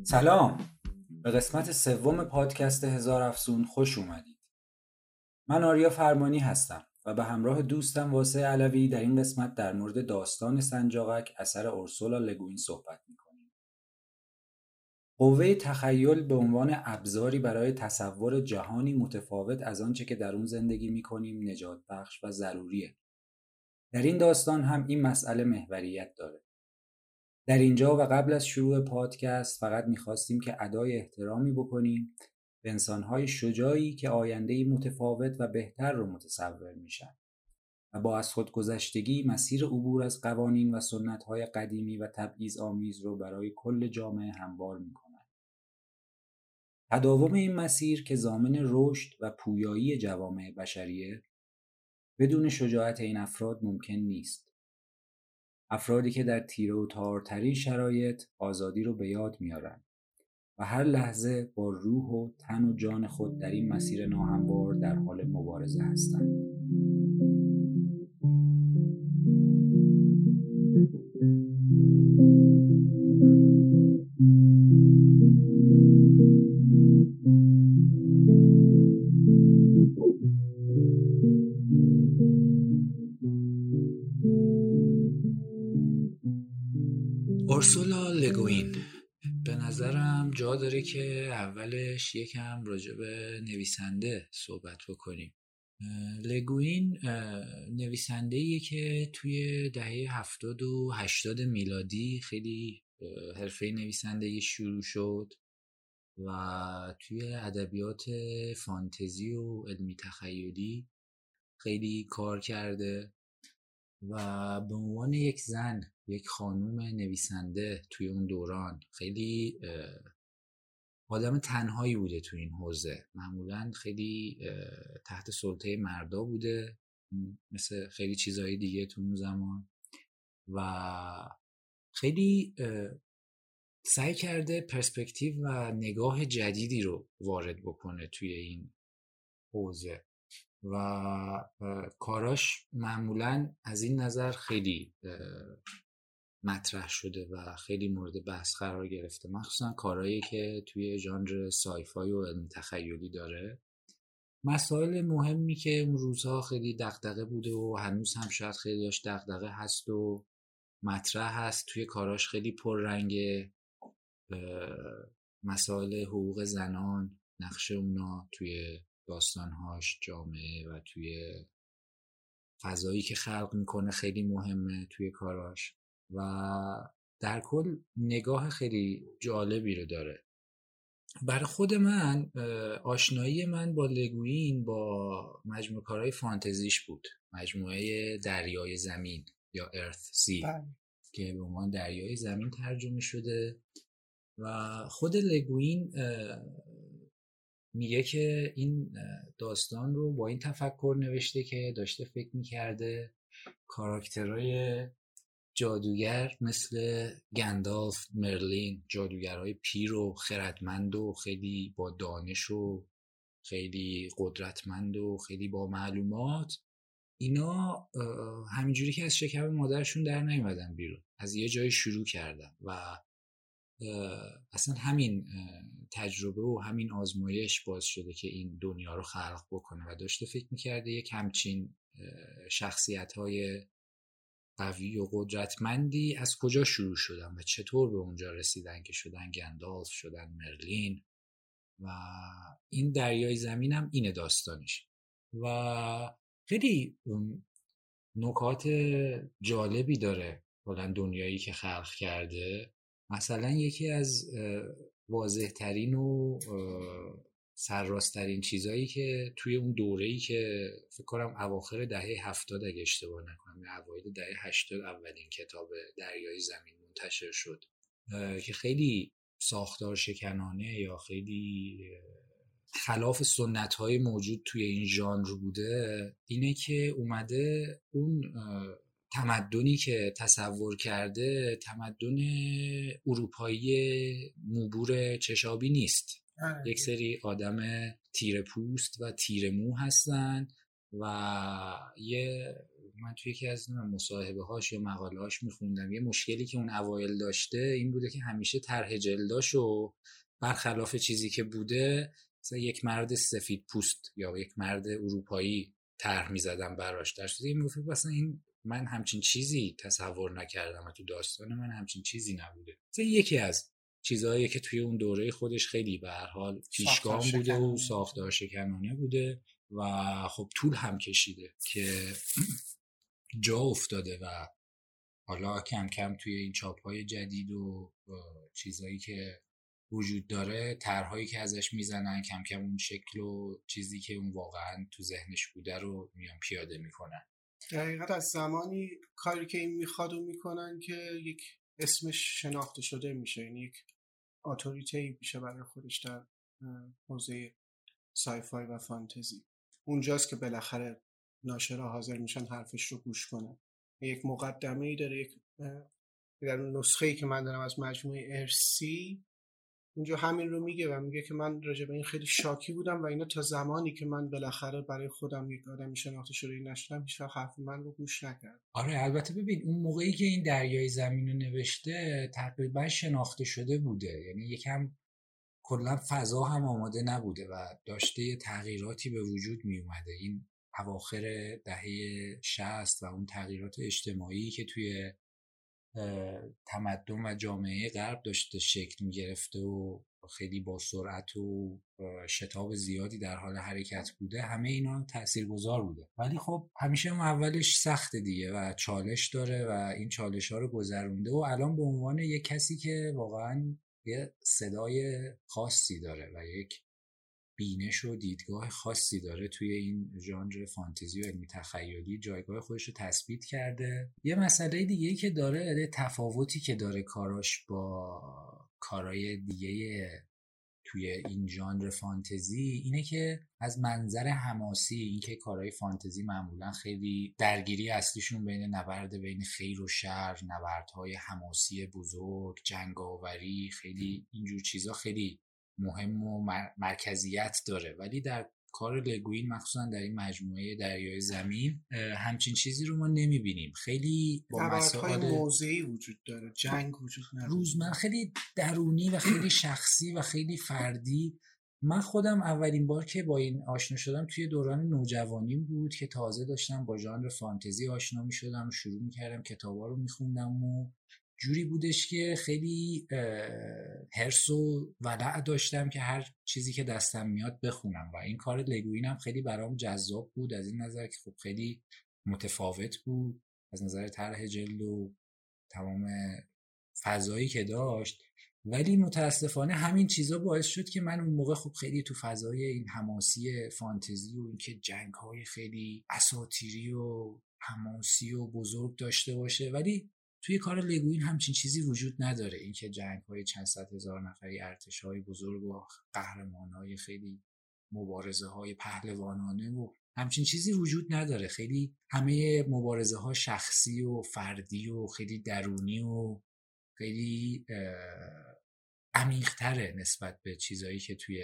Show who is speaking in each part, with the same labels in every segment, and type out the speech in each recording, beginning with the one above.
Speaker 1: سلام، به قسمت سوم پادکست هزار افسون خوش اومدید. من آریا فرمانی هستم و به همراه دوستم واسه علوی در این قسمت در مورد داستان سنجاقک اثر اورسولا لگوین صحبت میکنیم. قوه تخیل به عنوان ابزاری برای تصور جهانی متفاوت از آنچه که در اون زندگی میکنیم نجات بخش و ضروریه. در این داستان هم این مسئله محوریت داره. در اینجا و قبل از شروع پادکست فقط میخواستیم که ادای احترامی بکنیم به انسانهای شجاعی که آینده‌ای متفاوت و بهتر رو متصور میشن و با از خودگذشتگی مسیر عبور از قوانین و سنت‌های قدیمی و تبعیض‌آمیز رو برای کل جامعه هموار میکنن. تداوم این مسیر که ضامن رشد و پویایی جوامع بشریه بدون شجاعت این افراد ممکن نیست. افرادی که در تیره و تارترین شرایط آزادی رو به یاد میارن و هر لحظه با روح و تن و جان خود در این مسیر ناهموار در حال مبارزه هستند. اورسولا لگوین به نظرم جا داره که اولش یکم راجع به نویسنده صحبت بکنیم. لگوین نویسنده‌ایه که توی دهه 70 و 80 میلادی خیلی حرفه نویسندگی شروع شد و توی ادبیات فانتزی و علمی تخیلی خیلی کار کرده و به عنوان یک زن، یک خانوم نویسنده توی اون دوران خیلی آدم تنهایی بوده توی این حوزه. معمولاً خیلی تحت سلطه مردا بوده مثل خیلی چیزهای دیگه تو اون زمان و خیلی سعی کرده پرسپکتیو و نگاه جدیدی رو وارد بکنه توی این حوزه و کاراش معمولاً از این نظر خیلی مطرح شده و خیلی مورد بحث قرار گرفته، مخصوصا کارهایی که توی ژانر سایفای و علمی تخیلی داره. مسائل مهمی که اون روزها خیلی دغدغه بوده و هنوز هم شاید خیلی داشت دغدغه هست و مطرح هست توی کاراش خیلی پررنگه. مسائل حقوق زنان، نقش اونا توی داستانهاش، جامعه و توی فضایی که خلق میکنه خیلی مهمه توی کاراش و در کل نگاه خیلی جالبی رو داره. برای خود من آشنایی من با لگوین با مجموعه کارهای فانتزیش بود، مجموعه دریای زمین یا ارث سی که به عنوان دریای زمین ترجمه شده و خود لگوین میگه که این داستان رو با این تفکر نوشته که داشته فکر میکرده کاراکترهای جادوگر مثل گندالف، مرلین، جادوگرهای پیر و خردمند و خیلی با دانش و خیلی قدرتمند و خیلی با معلومات، اینا همینجوری که از شکم مادرشون در نیومدن بیرون، از یه جای شروع کردن و اصلا همین تجربه و همین آزمایش باعث شده که این دنیا رو خلق بکنه و داشته فکر میکرده یک همچین شخصیت‌های قوی و قدرتمندی از کجا شروع شدن و چطور به اونجا رسیدن که شدن گندالف، شدن مرلین و این دریای زمین هم اینه داستانش و خیلی نکات جالبی داره کلاً دنیایی که خلق کرده. مثلا یکی از واضح ترین و سرراست‌ترین چیزایی که توی اون دوره‌ای که فکر کنم اواخر دهه 70 اگه اشتباه نکنم یا اوایل دهه 80 اولین کتاب دریای زمین منتشر شد که خیلی ساختار شکنانه یا خیلی خلاف سنت‌های موجود توی این ژانر بوده، اینه که اومده اون تمدنی که تصور کرده تمدن اروپایی موبور چشابی نیست. یک سری آدم تیره پوست و تیره مو هستن و من توی یکی از مصاحبه‌هاش یا مقاله‌هاش می‌خوندم یه مشکلی که اون اوایل داشته این بوده که همیشه طرح جلداشو برخلاف چیزی که بوده مثلا یک مرد سفید پوست یا یک مرد اروپایی طرح می‌زدم براش. در صورتی این میگفت مثلا این من همچین چیزی تصور نکردم و تو داستان من همچین چیزی نبوده. مثلا یکی از چیزهایی که توی اون دوره خودش خیلی به هر حال پیشگام بوده و ساختار شکنانه بوده و خب طول هم کشیده که جا افتاده و حالا کم کم توی این چاپ‌های جدید و چیزایی که وجود داره طرح‌هایی که ازش میزنن کم کم اون شکل و چیزی که اون واقعا تو ذهنش بوده رو میان پیاده میکنن.
Speaker 2: دقیقاً از زمانی کاری که این میخواد و میکنن که یک اسمش شناخته شده میشه، یعنی یک اتوریتی میشه برای خودش در حوزه سایفای و فانتزی. اونجاست که بالاخره ناشرا حاضر میشن حرفش رو گوش کنن. یک مقدمه‌ای داره، یک در نسخه‌ای که من دارم از مجموعه ارسی اونجا همین رو میگه و میگه که من راجع به این خیلی شاکی بودم و اینا تا زمانی که من بالاخره برای خودم یک آدمی شناخته شده نشدم هیچ وقت حرف من رو گوش نکرد.
Speaker 1: آره البته ببین اون موقعی که این دریای زمین رو نوشته تقریبا شناخته شده بوده، یعنی یکم کلا فضا هم آماده نبوده و داشته تغییراتی به وجود می اومده. این اواخر دهه 60 و اون تغییرات اجتماعی که توی تمدن و جامعه غرب داشته شکل می گرفته و خیلی با سرعت و شتاب زیادی در حال حرکت بوده، همه اینا تاثیرگذار بوده. ولی خب همیشه اون اولش سخته دیگه و چالش داره و این چالش ها رو گذرونده و الان به عنوان یک کسی که واقعا یه صدای خاصی داره و یک بینش و دیدگاه خاصی داره توی این ژانر فانتزی و علمی تخیلی جایگاه خودش رو تثبیت کرده. یه مسئله دیگه‌ای که داره، تفاوتی که داره کاراش با کارهای دیگه توی این ژانر فانتزی اینه که از منظر حماسی، اینکه کارهای فانتزی معمولا خیلی درگیری اصلیشون بین نبرد بین خیر و شر، نبردهای حماسی بزرگ، جنگاوری، خیلی اینجور چیزا خیلی مهم و مرکزیت داره، ولی در کار لگوین مخصوصا در این مجموعه دریای زمین همچین چیزی رو ما نمیبینیم. خیلی با
Speaker 2: مسائل موضعی وجود داره، جنگ وجود نداره،
Speaker 1: روزمره خیلی درونی و خیلی شخصی و خیلی فردی. من خودم اولین بار که با این آشنا شدم توی دوران نوجوانیم بود که تازه داشتم با ژانر فانتزی آشنا می‌شدم و شروع می‌کردم کتابا رو می‌خوندم و جوری بودش که خیلی حرص و ولع داشتم که هر چیزی که دستم میاد بخونم و این کار لگوین هم خیلی برام جذاب بود از این نظر که خب خیلی متفاوت بود از نظر طرح جلد و تمام فضایی که داشت، ولی متاسفانه همین چیزا باعث شد که من اون موقع خب خیلی تو فضای این حماسی فانتزی و اینکه جنگ‌های خیلی اساطیری و حماسی و بزرگ داشته باشه، ولی توی کار لگوین همچین چیزی وجود نداره. اینکه جنگ‌های چند صد هزار نفری، ارتش‌های بزرگ و قهرمان‌های خیلی مبارزه‌های پهلوانانه و همچین چیزی وجود نداره. خیلی همه مبارزه‌ها شخصی و فردی و خیلی درونی و خیلی عمیق‌تره نسبت به چیزایی که توی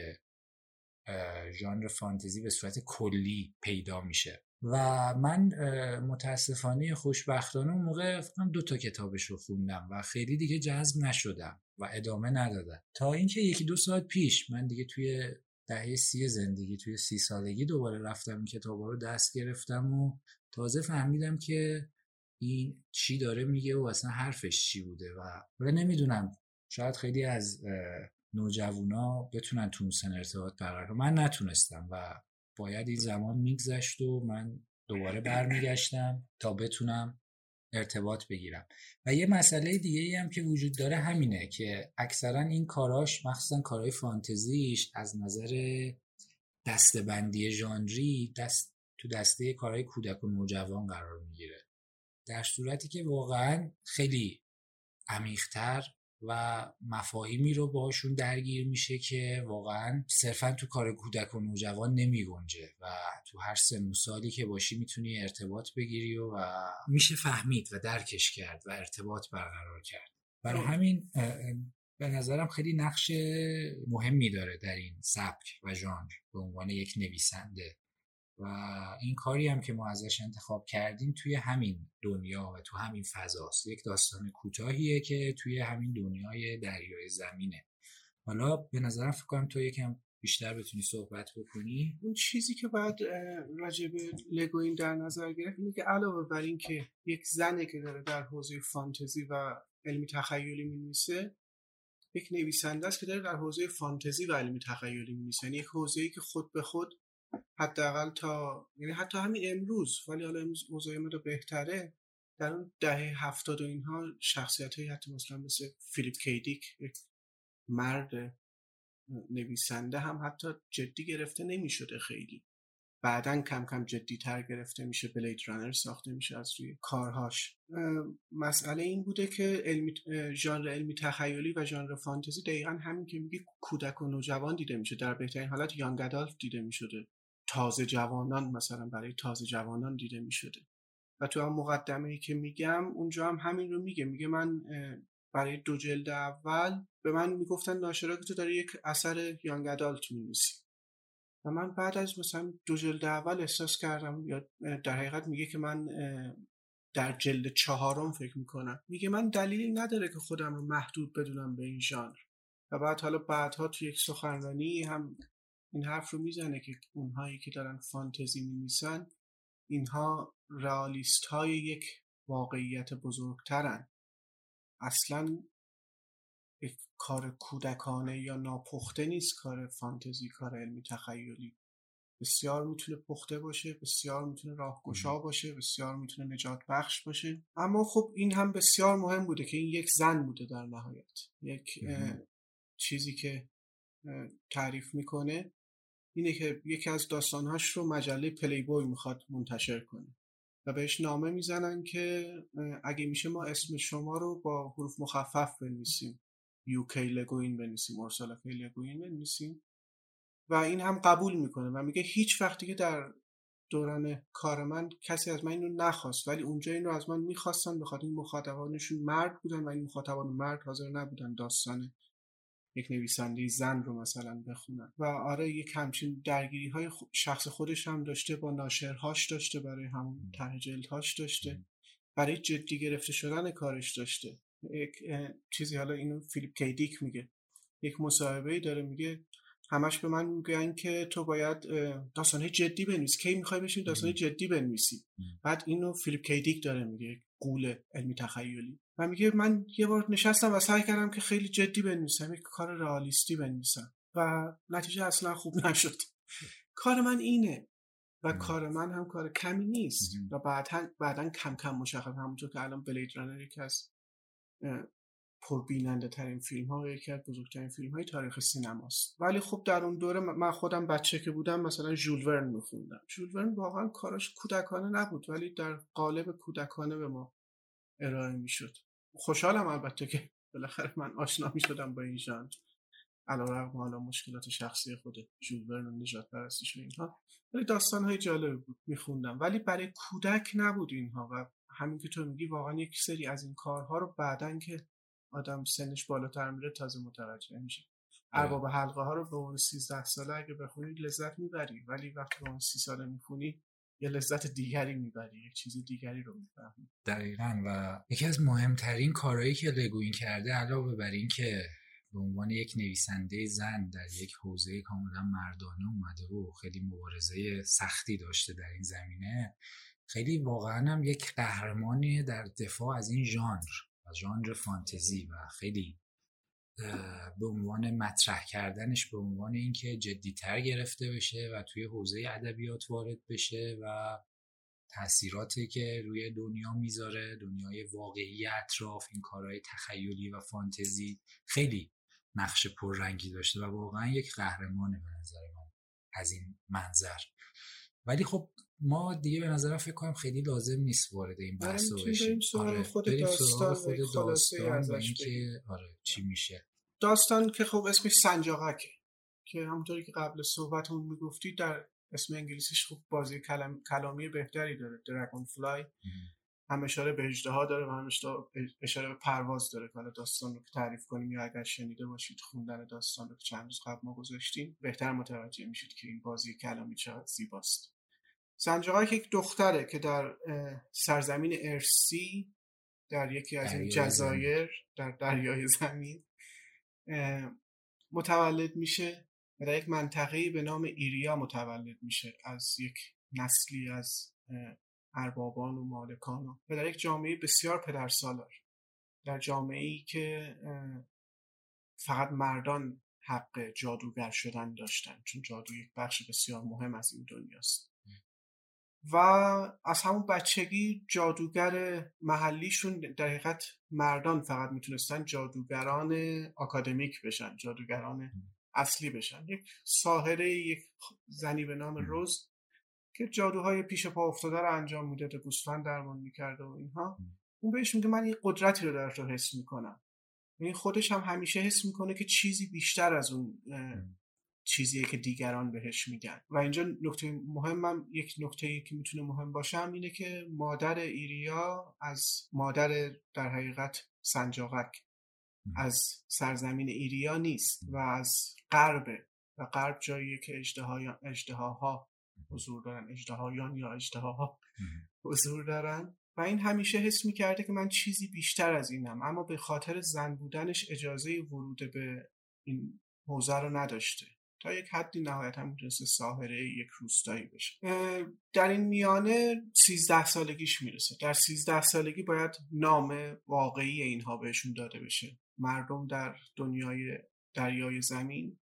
Speaker 1: ژانر فانتزی به صورت کلی پیدا میشه. و من متاسفانه خوشبختانه اون موقع 2 کتابش رو خوندم و خیلی دیگه جذب نشدم و ادامه ندادم تا اینکه 1-2 ساعت پیش من دیگه توی دهه 30 زندگی، توی 30 سالگی دوباره رفتم این کتابا رو دست گرفتم و تازه فهمیدم که این چی داره میگه و اصلا حرفش چی بوده و نمیدونم شاید خیلی از نوجوانا بتونن تو اون سن ارتباط برقرار کنن. من نتونستم و باید این زمان میگذشت و من دوباره برمیگشتم تا بتونم ارتباط بگیرم. و یه مسئله دیگه ای هم که وجود داره همینه که اکثرا این کاراش مخصوصا کارهای فانتزیش از نظر دسته‌بندی ژانری تو دسته کارهای کودک و نوجوان قرار میگیره، در صورتی که واقعا خیلی عمیق‌تر و مفاهیمی رو باهاشون درگیر میشه که واقعا صرفا تو کار کودک و نوجوان نمی گنجه و تو هر سن و سالی که باشی میتونی ارتباط بگیری و میشه فهمید و درکش کرد و ارتباط برقرار کرد. برای همین به نظرم خیلی نقش مهمی داره در این سبک و ژانر به عنوان یک نویسنده و این کاری هم که ما ازش انتخاب کردیم توی همین دنیا و تو همین فضاست. یک داستان کوتاهیه که توی همین دنیای دریای زمینه. حالا به نظرم فکر کنم تو یکم بیشتر بتونی صحبت بکنی.
Speaker 2: اون چیزی که باید راجع به لگوین در نظر گرفت اینه که علاوه بر این که یک زنه که داره در حوزه فانتزی و علمی تخیلی می‌نویسه، یک نویسنده است که داره در حوزه فانتزی و علمی تخیلی می‌نویسه. یعنی یک حوزه‌ای که خود به خود حداقل یعنی حتی همین امروز، ولی حالا امروز اوضاع ما بهتره، در اون دهه 70 و اینها شخصیت‌هایی حتی مثلا مثل فیلیپ کیدیک، یک مرد نویسنده، هم حتی جدی گرفته نمی‌شده خیلی. بعدن کم کم جدی‌تر گرفته میشه، بلید رانر ساخته میشه از روی کارهاش. مسئله این بوده که ژانر علمی تخیلی و ژانر فانتزی دقیقاً همین که میگی کودک و نوجوان دیده میشه، در بهترین حالت یانگ ادالت دیده میشده، تازه جوانان، مثلا برای تازه جوانان دیده میشده. و تو هم مقدمه‌ای که میگم اونجا هم همین رو میگه من برای 2 جلد اول به من میگفتن ناشرا که تو داری یک اثر یانگ ادالت می‌نویسی، و من بعد از مثلا 2 جلد اول احساس کردم، یا در حقیقت میگه که من در جلد 4 فکر میکنم، میگه من دلیلی نداره که خودم رو محدود بدونم به این ژانر. و بعدها تو یک سخنرانی هم این حرف رو میزنه که اونهایی که دارن فانتزی می‌نویسن اینها رئالیست های یک واقعیت بزرگترن. اصلاً یک کار کودکانه یا ناپخته نیست کار فانتزی، کار علمی تخیلی. بسیار میتونه پخته باشه، بسیار میتونه راهگشا باشه، بسیار میتونه نجات بخش باشه. اما خب این هم بسیار مهم بوده که این یک زن بوده در نهایت. یک چیزی که تعریف میکنه اینه که یکی از داستانهاش رو مجله پلی بوی میخواد منتشر کنه و بهش نامه میزنن که اگه میشه ما اسم شما رو با حروف مخفف بنویسیم، یوکی لگوین بنویسیم، اورسولا کی لگوین بنویسیم. و این هم قبول میکنه و میگه هیچ وقتی که در دوران کار من کسی از من اینو نخواست، ولی اونجا اینو از من میخواستن، بخاطر این مخاطبانشون مرد بودن و این مخاطبان مرد حاضر نبودن داستان یک نویسنده زن رو مثلا بخونن. و آره یک همچین درگیری های شخص خودش هم داشته، با ناشرهاش داشته، برای همون طرح جلدهاش داشته، برای جدی گرفته شدن کارش داشته. یک چیزی، حالا اینو فیلیپ کیدیک میگه، یک مصاحبه‌ای داره، میگه همش به من میگن که تو باید داستان‌های جدی بنویسی، کی میخوای بشین داستان‌های جدی بنویسی؟ بعد اینو فیلیپ کیدیک داره میگه، قول علمی تخیلی، و میگه من یه بار نشستم و سعی کردم که خیلی جدی بنویسم، یک کار رئالیستی بنویسم و نتیجه اصلا خوب نشد. کار من اینه و کار من هم کار کمی نیست. و بعدن کم کم مشخص، همونطور که الان بلید رانر یکی از پربیننده ترین فیلم ها و یکی از بزرگترین فیلم های تاریخ سینماست. ولی خب در اون دوره من خودم بچه که بودم مثلا ژول ورن میخوندم. ژول ورن واقعا کاراش کودکانه نبود، ولی در قالب کودکانه به ما ارائه میشد. خوشحالم البته که بالاخره من آشنا میشدم با این ژانر، علیرغم حالا مشکلات شخصی خود ژول ورن و نجات پرستیش و اینها، ولی داستان‌های جالب بود میخوندم، ولی برای کودک نبود اینها. و همین که تو میگی واقعا یک سری از این کارها رو بعدن که آدم سنش بالاتر میره تازه متوجه میشه. ارباب حلقه ها رو به اون 13 ساله اگه بخونی لذت میبری، ولی وقتی به اون 30 ساله میخونی یه لذت دیگری میبری، یک چیز دیگری رو میفهمی.
Speaker 1: دقیقاً. و یکی از مهمترین کارهایی که لگوین کرده، علاوه بر این که به عنوان یک نویسنده زن در یک حوزه کاملا مردانه اومده و خیلی مبارزه سختی داشته در این زمینه، خیلی واقعا هم یک قهرمانی در دفاع از این ژانر فانتزی و خیلی به عنوان مطرح کردنش، به عنوان اینکه جدی‌تر گرفته بشه و توی حوزه ادبیات وارد بشه و تأثیراتی که روی دنیا میذاره، دنیای واقعی اطراف، این کارهای تخیلی و فانتزی خیلی نقش پررنگی داشته و واقعا یک قهرمانه به نظر من از این منظر. ولی خب ما دیگه به نظرم فکر کنم خیلی لازم نیست وارد این بحث بشیم.
Speaker 2: بریم سراغ خود داستان و
Speaker 1: اینکه چی میشه.
Speaker 2: داستان که خب اسمش سنجاقکه، که همونطوری که قبل صحبتمون میگفتی در اسم انگلیسیش خب بازی کلامی بهتری داره، دراگون فلای، هم اشاره به اژدها داره و هم اشاره به پرواز داره. حالا داستان رو که تعریف کنیم یا اگر شنیده باشید خوندن داستان رو که چند روز قبل ما گذاشتیم، بهتر متوجه میشید که این بازی کلامی چقدر زیباست. سنجاقک یک دختره که در سرزمین ارسی در یکی از این جزایر در دریای زمین متولد میشه و در یک منطقه‌ای به نام ایریا متولد میشه از یک نسلی از اربابان و مالکان و در یک جامعه بسیار پدرسالار، در جامعه‌ای که فقط مردان حق جادوگر شدن داشتن، چون جادو یک بخش بسیار مهم از این دنیاست. و از همون بچگی جادوگر محلیشون در حقیقت مردان فقط میتونستن جادوگران آکادمیک بشن، جادوگران اصلی بشن. یک ساحره، یک زنی به نام روز که جادوهای پیش پا افتاده رو انجام میداده، گوسفند درمان میکرده و اینها، اون بهش میگه من یه قدرتی رو در تو حس میکنم. این خودش هم همیشه حس میکنه که چیزی بیشتر از اون چیزیه که دیگران بهش میگن. و اینجا نکته مهمم، یک نکته‌ای که میتونه مهم باشه هم اینه که مادر ایریا از مادر در حقیقت سنجاقک از سرزمین ایریا نیست و از غربه و غرب جاییه که اژدهاها حضور دارن، اژدهایان یا اژدهاها حضور دارن. و این همیشه حس میکرده که من چیزی بیشتر از اینم، اما به خاطر زن بودنش اجازه ورود به این حوزه رو نداشته. تا یک حدی نهایتا میتونسته ساحره یک روستایی بشه. در این میانه 13 سالگیش میرسه. در 13 سالگی باید نام واقعی اینها بهشون داده بشه. مردم در دنیای دریای زمین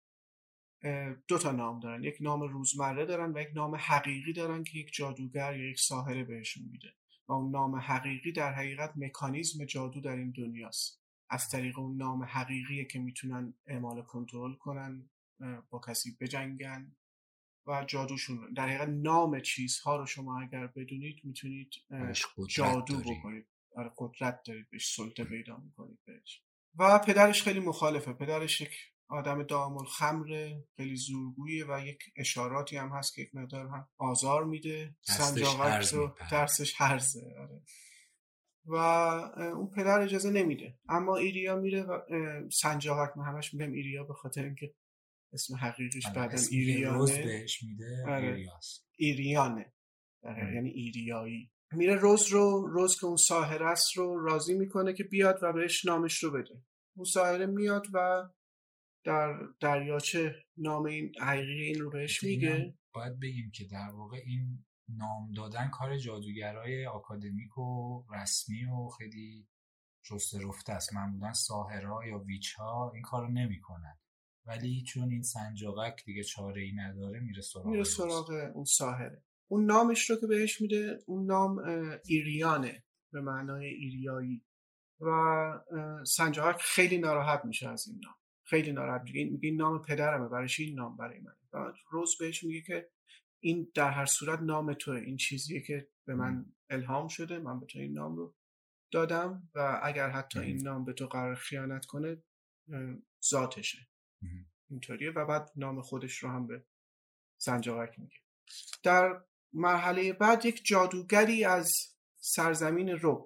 Speaker 2: 2 تا نام دارن، یک نام روزمره دارن و یک نام حقیقی دارن که یک جادوگر یا یک ساحره بهشون میده. و اون نام حقیقی در حقیقت مکانیزم جادو در این دنیاست. از طریق اون نام حقیقیه که میتونن اعمال کنترل کنن، با کسی بجنگن و جادوشون. در حقیقت نام چیزها رو شما اگر بدونید میتونید جادو بکنید. آره، قدرت دارید، بهش سلطه پیدا میکنید بهش. و پدرش خیلی مخالفه. پدرش یک آدم دائم الخمر، خیلی زورگویه و یک اشاراتی هم هست که یک مقدار هم آزار میده. سنجاقک رو درسش هرزه. آره. و اون پدر اجازه نمیده، اما ایریا میره و سنجاقک، من همش میگم ایریا به خاطر اینکه اسم حقیقیش بعدن ایریانه،
Speaker 1: روز بهش میده.
Speaker 2: ایریانه یعنی ایریایی. میره روز که اون ساحره است رو راضی میکنه که بیاد و بهش نامش رو بده. اون ساحره میاد و در دریاچه نام این حقیقی این رو بهش میگه.
Speaker 1: باید بگیم که در واقع این نام دادن کار جادوگرای آکادمیک و رسمی و خیلی شسته رفته است. معمولا ساحرها یا ویچ‌ها این کارو نمی‌کنن، ولی چون این سنجاقک دیگه چاره‌ای نداره میره سراغ
Speaker 2: اون ساحره. اون نامش رو که بهش میده، اون نام ایریانه به معنای ایریایی. و سنجاقک خیلی ناراحت میشه از این نام، خیلی ناراحت میگه این نام پدرمه، برای چی این نام برای منه؟ و روز بهش میگه که این در هر صورت نام توه، این چیزیه که به من الهام شده، من به تو این نام رو دادم و اگر حتی این نام به تو قرار خیانت کنه ذاتشه. اینطوریه. و بعد نام خودش رو هم به سنجاقک میگه. در مرحله بعد یک جادوگری از سرزمین روک،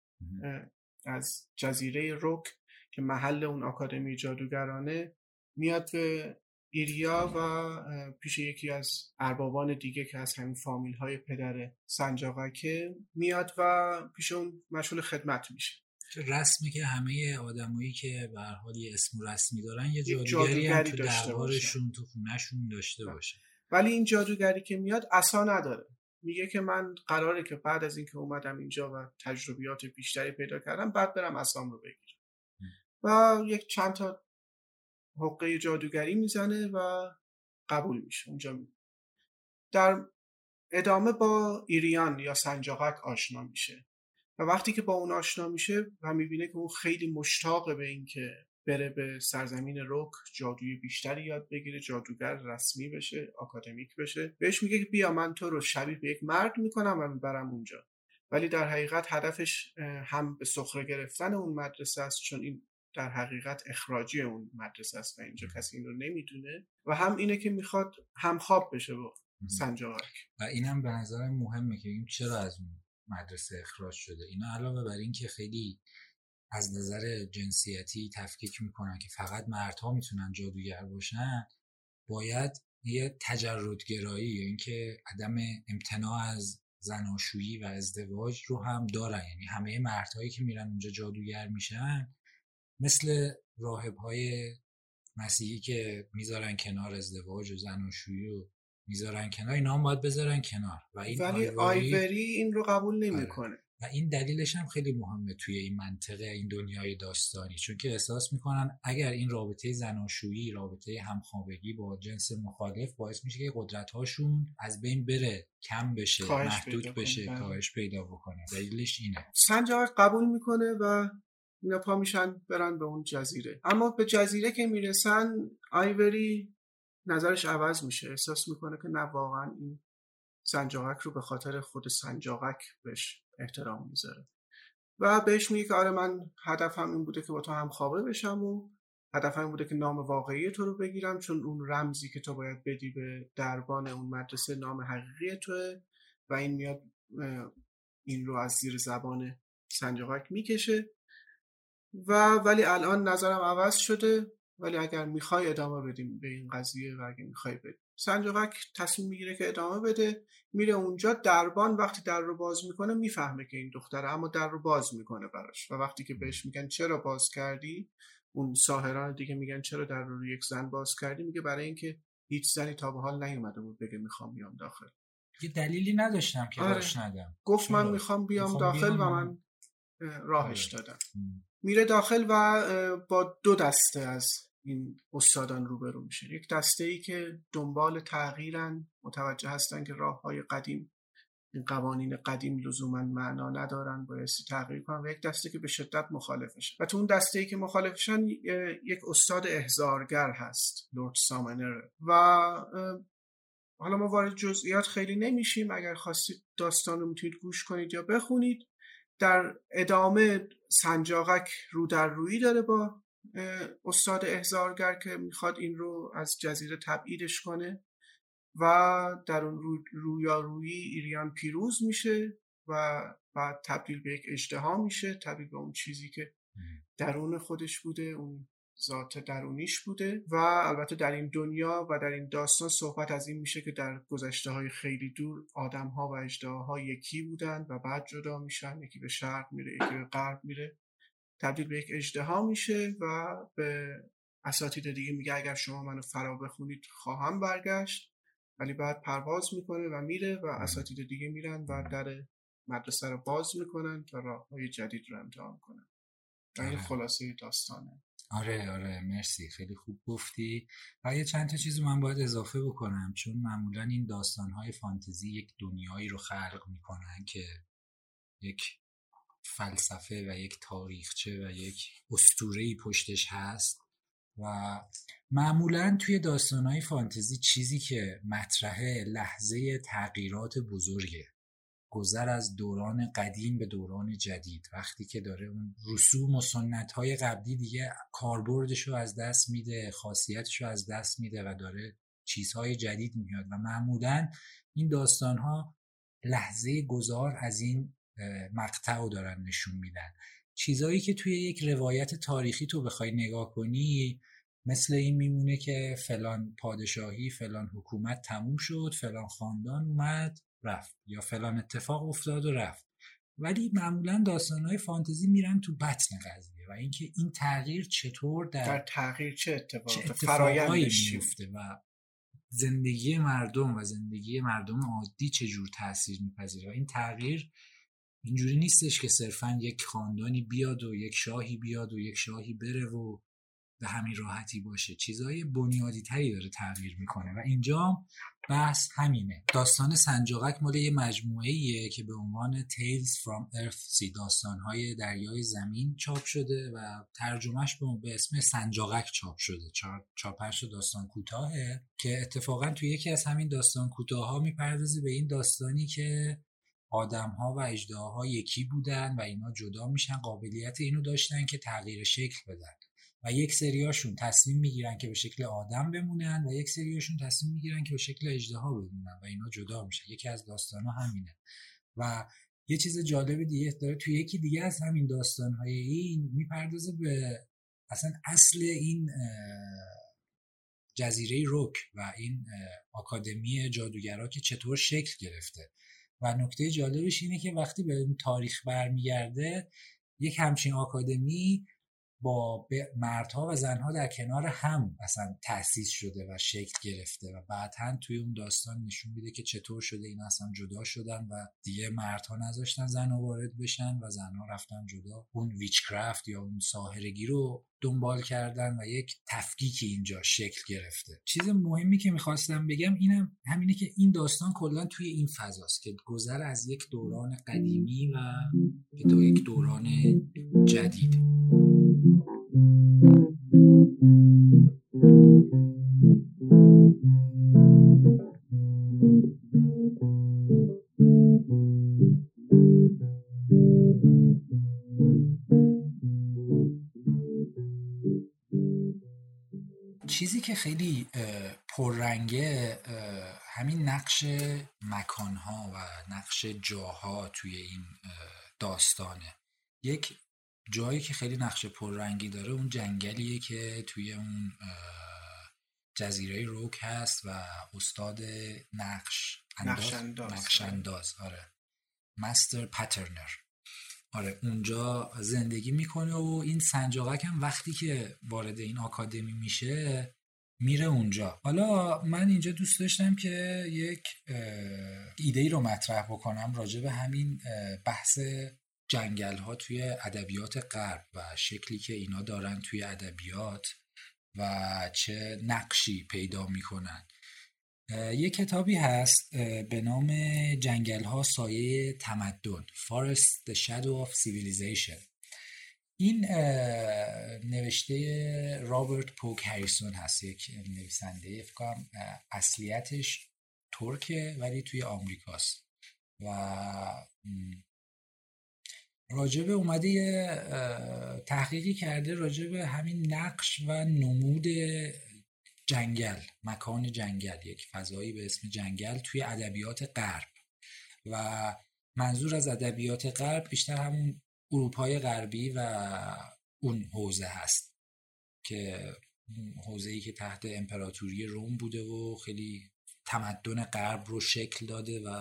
Speaker 2: از جزیره روک که محل اون آکادمی جادوگرانه، میاد به ایریا و پیش یکی از اربابان دیگه که از همین فامیل های پدر سنجاقکه میاد و پیش اون مشغول خدمت میشه.
Speaker 1: رسمی که همه آدمایی که به هر حال یه اسم رسمی دارن یه جادوگری هم تو دربارشون تو خونهشون داشته باشه.
Speaker 2: ولی این جادوگری که میاد عصا نداره. میگه که من قراره که بعد از اینکه اومدم اینجا و تجربیات بیشتری پیدا کردم بعد برم عصام رو بگیرم. و یک چند تا حقه جادوگری میزنه و قبول میشه. اونجا در ادامه با ایریان یا سنجاقک آشنا میشه و وقتی که با اون آشنا میشه و میبینه که اون خیلی مشتاقه به این که بره به سرزمین روک جادوی بیشتری یاد بگیره، جادوگر رسمی بشه، آکادمیک بشه، بهش میگه که بیا من تو رو شبیه به یک مرد میکنم و میبرم اونجا. ولی در حقیقت هدفش هم به سخره گرفتن اون مدرسه است، چون این در حقیقت اخراجی اون مدرسه است و اینجا کسی این رو نمیدونه، و هم اینه که میخواد همخواب بشه با سنجاقک.
Speaker 1: و اینم به نظر مهمه که این چرا از اون مدرسه اخراج شده. اینا علاوه بر این که خیلی از نظر جنسیتی تفکیک میکنن که فقط مردها میتونن جادوگر باشن، باید یه تجردگرایی یا اینکه عدم امتناع از زناشویی و ازدواج رو هم دارن. یعنی همه مردهایی که میرن اونجا جادوگر میشن مثل راهبهای مسیحی که میذارن کنار ازدواج و زناشویی و میذارن کنار، اینا هم باید بذارن کنار. و این
Speaker 2: ولی آیوری این رو قبول نمیکنه.
Speaker 1: و این دلیلش هم خیلی مهمه توی این منطقه، این دنیای داستانی، چون که احساس میکنن اگر این رابطه زناشویی، رابطه همخوابگی با جنس مخالف باعث میشه که قدرت‌هاشون از بین بره، کم بشه، محدود بشه، کاهش پیدا بکنه. دلیلش اینه.
Speaker 2: سنجاق قبول میکنه و اینا پا میشن برن به اون جزیره. اما به جزیره که میرسن آیوری نظرش عوض میشه، احساس میکنه که نه، واقعا این سنجاقک رو به خاطر خود سنجاقک بهش احترام میذاره و بهش میگه که آره من هدفم این بوده که با تو هم خوابه بشم و هدفم این بوده که نام واقعی تو رو بگیرم، چون اون رمزی که تو باید بدی به دربان اون مدرسه نام حقیقی توه و این میاد این رو از زیر زبان سنجاقک میکشه. ولی الان نظرم عوض شده، ولی اگر میخوای ادامه بدیم به این قضیه و اگر میخوای بدیم. سنجاقک تصمیم میگیره که ادامه بده، میره اونجا. دربان وقتی در رو باز میکنه میفهمه که این دختره، اما در رو باز میکنه براش و وقتی که بهش میگن چرا باز کردی، اون ساحران دیگه میگن چرا در رو یک زن باز کردی، میگه برای اینکه هیچ زنی تا به حال نیومده بود بگه میخوام بیام داخل.
Speaker 1: یه دلیلی نداشتم که راهش ندم.
Speaker 2: گفت من میخوام بیام داخل و من راهش دادم. میره داخل و با دو دسته از این استادان روبرو میشه. یک دسته ای که دنبال تغییرن، متوجه هستن که راههای قدیم، این قوانین قدیم لزوما معنا ندارن، بایستی تغییر کنن، و یک دسته که به شدت مخالفشه. و تو اون دسته ای که مخالفشن یک استاد احضارگر هست، لورد سامنر. و حالا ما وارد جزئیات خیلی نمیشیم، اگر خواستید داستان رو میتونید گوش کنید یا بخونید. در ادامه سنجاقک رو در رویی داره با استاد احضارگر که میخواد این رو از جزیره تبعیدش کنه و در اون رویارویی ایریان پیروز میشه و بعد تبدیل به یک اژدها میشه، تبدیل به اون چیزی که درون خودش بوده، اون ذات درونیش بوده. و البته در این دنیا و در این داستان صحبت از این میشه که در گذشته‌های خیلی دور آدم‌ها و اژدهاها یکی بودن و بعد جدا میشن، یکی به شرق میره یکی به غرب میره، تبدیل به یک اژدها میشه و به اساتید دیگه میگه اگر شما منو فرا بخونید خواهم برگشت، ولی بعد پرواز میکنه و میره و اساتید دیگه میرن و در مدرسه رو باز میکنن و راههای جدید رو امتحان کنن. و این خلاصه داستانه.
Speaker 1: آره مرسی، خیلی خوب گفتی. و یه چند تا چیز من باید اضافه بکنم، چون معمولا این داستان‌های فانتزی یک دنیایی رو خلق میکنن که یک فلسفه و یک تاریخچه و یک اسطوره‌ای پشتش هست و معمولا توی داستان‌های فانتزی چیزی که مطرحه لحظه تغییرات بزرگه، گذر از دوران قدیم به دوران جدید، وقتی که داره اون رسوم و سنت‌های قبلی دیگه کاربردشو از دست میده، خاصیتشو از دست میده و داره چیزهای جدید میاد. و معمولاً این داستان‌ها لحظه گذار از این مقطع رو دارن نشون میدن. چیزایی که توی یک روایت تاریخی تو بخوای نگاه کنی مثل این میمونه که فلان پادشاهی، فلان حکومت تموم شد، فلان خاندان اومد رفت، یا فلان اتفاق افتاد و رفت. ولی معمولا داستان‌های فانتزی میرن تو بطن قضیه و اینکه این تغییر چطور در
Speaker 2: تغییر چه
Speaker 1: اتفاقایی میفته و زندگی مردم و زندگی مردم عادی چجور تاثیر میپذیره. و این تغییر اینجوری نیستش که صرفا یک خاندانی بیاد و یک شاهی بیاد و یک شاهی بره و به همین راحتی باشه، چیزای بنیادی تری داره تغییر میکنه. و اینجا بحث همینه. داستان سنجاقک مال یه مجموعه‌ایه که به عنوان Tales from Earthsea، داستان‌های دریای زمین چاپ شده و ترجمهش به اسم سنجاقک چاپ شده. 4-5 داستان کوتاهه که اتفاقا توی یکی از همین داستان کوتاه‌ها میپردازه به این داستانی که آدم‌ها و اژدهاها یکی بودن و اینا جدا میشن، قابلیت اینو داشتن که تغییر شکل بدن و یک سریاشون تصمیم میگیرن که به شکل آدم بمونن و یک سریاشون تصمیم میگیرن که به شکل اژدها بمونن و اینا جدا میشن. یکی از داستان‌ها همینه. و یه چیز جالب دیگه داره توی یکی دیگه از همین داستان‌های این میپردازه به اصلا اصل این جزیره روک و این آکادمی جادوگرا که چطور شکل گرفته. و نکته جالبش اینه که وقتی به اون تاریخ برمیگرده یک همچین آکادمی با مردها و زنها در کنار هم اصلا تأسیس شده و شکل گرفته و بعداً توی اون داستان نشون میده که چطور شده اینا اصلا جدا شدن و دیگه مردها نذاشتن زنها وارد بشن و زنها رفتن جدا، اون ویچکرافت یا اون ساحرگی رو دنبال کردن و یک تفکیکی اینجا شکل گرفته. چیز مهمی که میخواستم بگم اینم همینه که این داستان کلا توی این فضاست که گذر از یک دوران قدیمی و به یک دوران جدید. چیزی که خیلی پررنگه همین نقش مکانها و نقش جاها توی این داستانه. یک جایی که خیلی نقش پررنگی داره اون جنگلیه که توی اون جزیره روک هست و استاد نقشانداز آره مستر پترنر آره اونجا زندگی میکنه و این سنجاقک هم وقتی که وارد این آکادمی میشه میره اونجا. حالا من اینجا دوست داشتم که یک ایده‌ای رو مطرح بکنم راجع به همین بحث جنگل ها توی ادبیات غرب و شکلی که اینا دارن توی ادبیات و چه نقشی پیدا میکنن. یه کتابی هست به نام جنگل ها سایه تمدن Forest the Shadow of Civilization. این نوشته رابرت پوک هریسون هست، یک نویسنده فکر کنم اصلیتش ترکه ولی توی آمریکاست و راجبه اومده یه تحقیقی کرده راجبه همین نقش و نمود جنگل، مکان جنگل، یک فضایی به اسم جنگل توی ادبیات غرب و منظور از ادبیات غرب بیشتر همون اروپای غربی و اون حوزه هست که حوزه‌ای که تحت امپراتوری روم بوده و خیلی تمدن غرب رو شکل داده و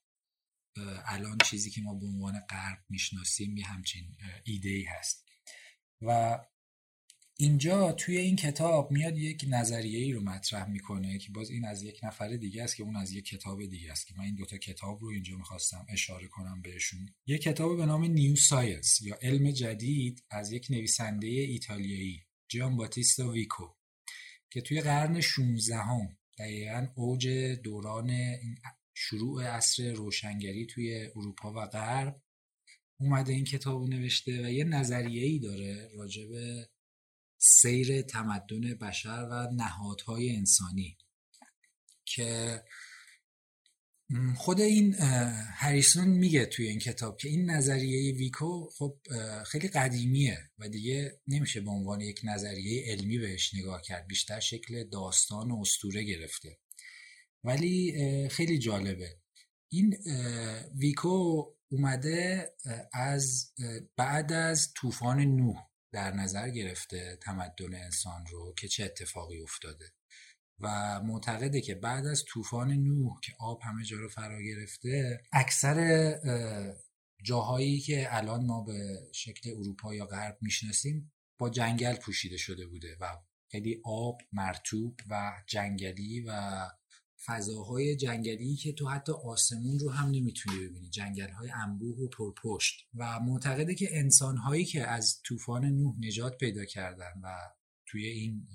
Speaker 1: الان چیزی که ما به عنوان غرب میشناسیم یه همچین ایده‌ای هست. و اینجا توی این کتاب میاد یک نظریه‌ای رو مطرح میکنه که باز این از یک نفر دیگه است که اون از یک کتاب دیگه است که من این دوتا کتاب رو اینجا میخواستم اشاره کنم بهشون. یک کتاب به نام نیو ساینس یا علم جدید از یک نویسنده ایتالیایی جان باتیستا ویکو که توی قرن 16 دقیقاً اوج دوران شروع عصر روشنگری توی اروپا و غرب اومده این کتابو نوشته و یه نظریه‌ای داره راجع به سیر تمدن بشر و نهادهای انسانی که خود این هریسون میگه توی این کتاب که این نظریه ویکو خب خیلی قدیمیه و دیگه نمیشه به عنوان یک نظریه علمی بهش نگاه کرد، بیشتر شکل داستان و اسطوره گرفته. ولی خیلی جالبه این ویکو اومده از بعد از طوفان نوح در نظر گرفته تمدن انسان رو که چه اتفاقی افتاده و معتقده که بعد از طوفان نوح که آب همه جا رو فرا گرفته اکثر جاهایی که الان ما به شکل اروپا یا غرب میشناسیم با جنگل پوشیده شده بوده و خیلی آب مرطوب و جنگلی و فضاهای جنگلی که تو حتی آسمون رو هم نمیتونی ببینی، جنگل‌های انبوه و پرپشت. و معتقده که انسان‌هایی که از طوفان نوح نجات پیدا کردن و توی این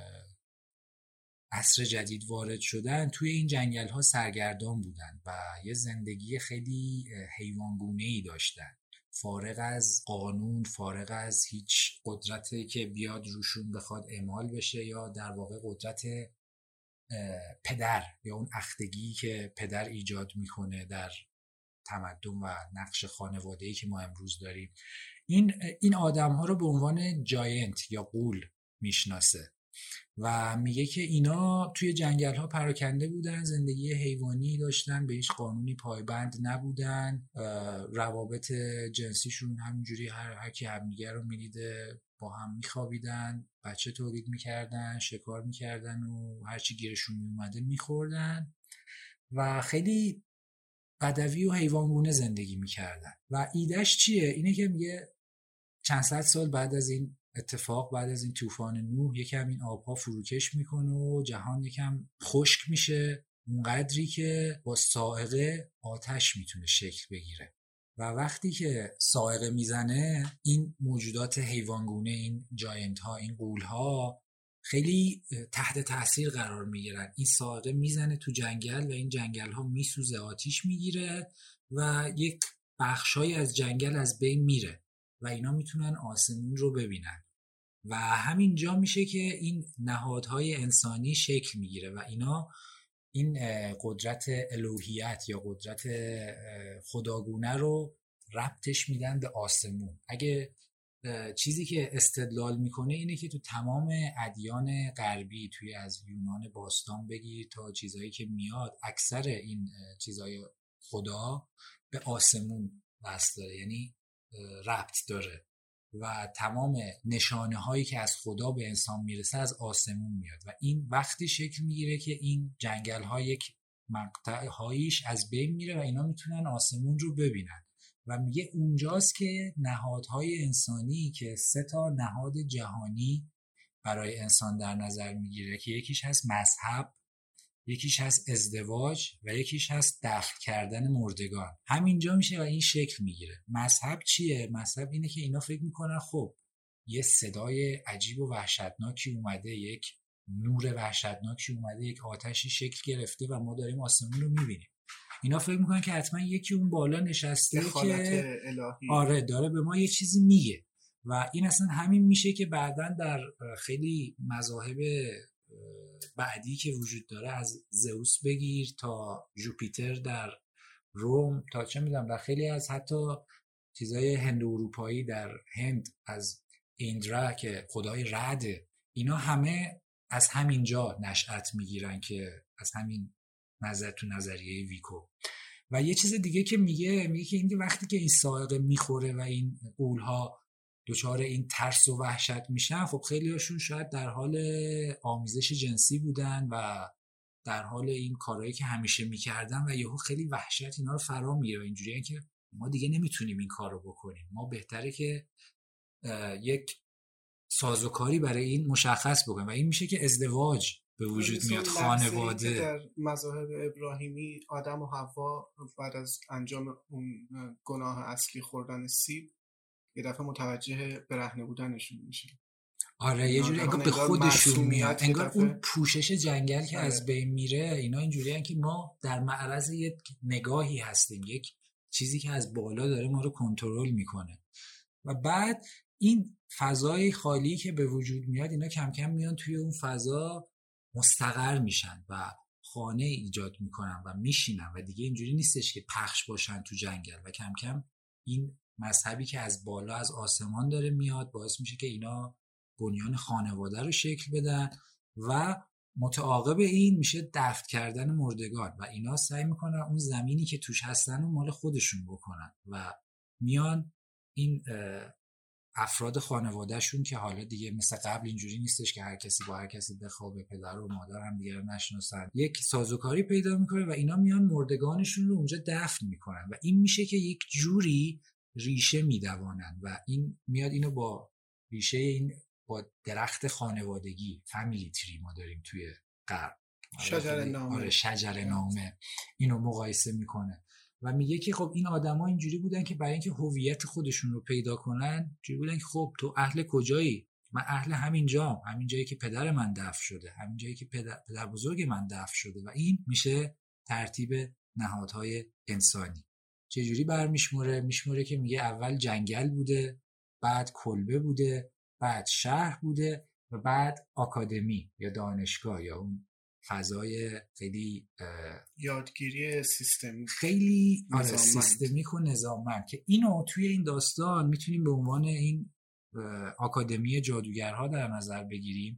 Speaker 1: عصر جدید وارد شدن توی این جنگل‌ها سرگردان بودن و یه زندگی خیلی حیوانگونه‌ای داشتن، فارغ از قانون، فارغ از هیچ قدرتی که بیاد روشون بخواد اعمال بشه یا در واقع قدرت پدر یا اون اختگی که پدر ایجاد میکنه در تمدن و نقش خانواده‌ای که ما امروز داریم. این آدم‌ها رو به عنوان جاینت یا غول میشناسه و میگه که اینا توی جنگل ها پراکنده بودن، زندگی حیوانی داشتن، به هیچ قانونی پایبند نبودن، روابط جنسیشون همینجوری هر کی همدیگه رو میدیده با هم میخوابیدن، بچه تولید میکردن، شکار میکردن و هرچی گیرشون میومده میخوردن و خیلی بدوی و حیوانگونه زندگی میکردن. و ایدهش چیه؟ اینه که میگه چند صد سال بعد از این اتفاق، بعد از این طوفان نوح، یکم این آبها فروکش میکنه و جهان یکم خشک میشه اونقدری که با صاعقه آتش میتونه شکل بگیره و وقتی که صاعقه میزنه این موجودات حیوانگونه، این جاینت ها، این غول ها خیلی تحت تاثیر قرار میگیرن. این صاعقه میزنه تو جنگل و این جنگل ها میسوزه، آتیش میگیره و یک بخشای از جنگل از بین میره و اینا میتونن آسمون رو ببینن و همینجا میشه که این نهادهای انسانی شکل میگیره و اینا این قدرت الوهیت یا قدرت خداگونه رو ربطش میدن به آسمون. اگه چیزی که استدلال میکنه اینه که تو تمام ادیان غربی، توی از یونان باستان بگیر تا چیزایی که میاد، اکثر این چیزای خدا به آسمون وصل داره، یعنی ربط داره و تمام نشانه هایی که از خدا به انسان میرسه از آسمون میاد و این وقتی شکل میگیره که این جنگل ها یک مقطع هاییش از بین میره و اینا میتونن آسمون رو ببینن و میگه اونجاست که نهادهای انسانی که 3 نهاد جهانی برای انسان در نظر میگیره که یکیش هست مذهب، یکیش هست ازدواج و یکیش هست دفن کردن مردگان، همینجا میشه و این شکل میگیره. مذهب چیه؟ مذهب اینه که اینا فکر میکنن خب یه صدای عجیب و وحشتناکی اومده، یک نور وحشتناکی اومده، یک آتشی شکل گرفته و ما داریم آسمون رو میبینیم. اینا فکر میکنن که حتما یکی اون بالا نشسته که
Speaker 2: الهی.
Speaker 1: آره داره به ما یه چیزی میگه و این اصلا همین میشه که بعداً در خیلی مذاهب بعدی که وجود داره، از زئوس بگیر تا جوپیتر در روم تا چه میدونم در خیلی از حتی چیزای هند اروپایی در هند، از ایندرا که خدای رعده، اینا همه از همین جا نشأت میگیرن که از همین نظر تو نظریه ویکو. و یه چیز دیگه که میگه که این وقتی که این صاعقه میخوره و این غول‌ها دچار این ترس و وحشت میشن، خب خیلی هاشون شاید در حال آمیزش جنسی بودن و در حال این کارهایی که همیشه میکردن و یهو خیلی وحشت اینا رو فرا میگیره، اینجوریه که ما دیگه نمیتونیم این کارو بکنیم، ما بهتره که یک سازوکاری برای این مشخص بکنیم و این میشه که ازدواج به وجود میاد، خانواده.
Speaker 2: در مذاهب ابراهیمی آدم و حوا بعد از انجام اون گناه اصلی خوردن سیب یه دفعه متوجه برهنه بودنشون میشه.
Speaker 1: آره یه جوری انگار به خودشون میاد، انگار اون پوشش جنگل که از بین میره. اینا اینجوری هستن که ما در معرض یک نگاهی هستیم، یک چیزی که از بالا داره ما رو کنترل میکنه و بعد این فضای خالی که به وجود میاد، اینا کم کم میان توی اون فضا مستقر میشن و خانه ایجاد میکنن و میشینن و دیگه اینجوری نیستش که پخش باشن تو جنگل و کم کم این مذهبی که از بالا از آسمان داره میاد باعث میشه که اینا بنیان خانواده رو شکل بدن و متعاقب این میشه دفن کردن مردگان و اینا سعی میکنن اون زمینی که توش هستن رو مال خودشون بکنن و میان این افراد خانوادهشون که حالا دیگه مثل قبل اینجوری نیستش که هر کسی با هر کسی بخوابه، پدر و مادر هم دیگه رو نشناسن، یک سازوکاری پیدا میکنه و اینا میان مردگانشون رو اونجا دفن میکنن و این میشه که یک جوری ریشه میدوانن و این میاد اینو با ریشه این با درخت خانوادگی، فامیلی تری ما داریم توی غرب،
Speaker 2: شجر نامه.
Speaker 1: آره شجر نامه، اینو مقایسه میکنه و میگه که خب این آدما اینجوری بودن که برای اینکه هویت خودشون رو پیدا کنن جوری بودن که خب تو اهل کجایی؟ من اهل همین جایی که پدر من دفن شده، همین جایی که پدر بزرگ من دفن شده و این میشه ترتیب نهادهای انسانی. چجوری میشموره که میگه اول جنگل بوده، بعد کلبه بوده، بعد شهر بوده و بعد آکادمی یا دانشگاه یا اون فضای خیلی
Speaker 2: یادگیری سیستمیک،
Speaker 1: خیلی سیستمیک و نظاممند که اینو توی این داستان میتونیم به عنوان این آکادمی جادوگرها در نظر بگیریم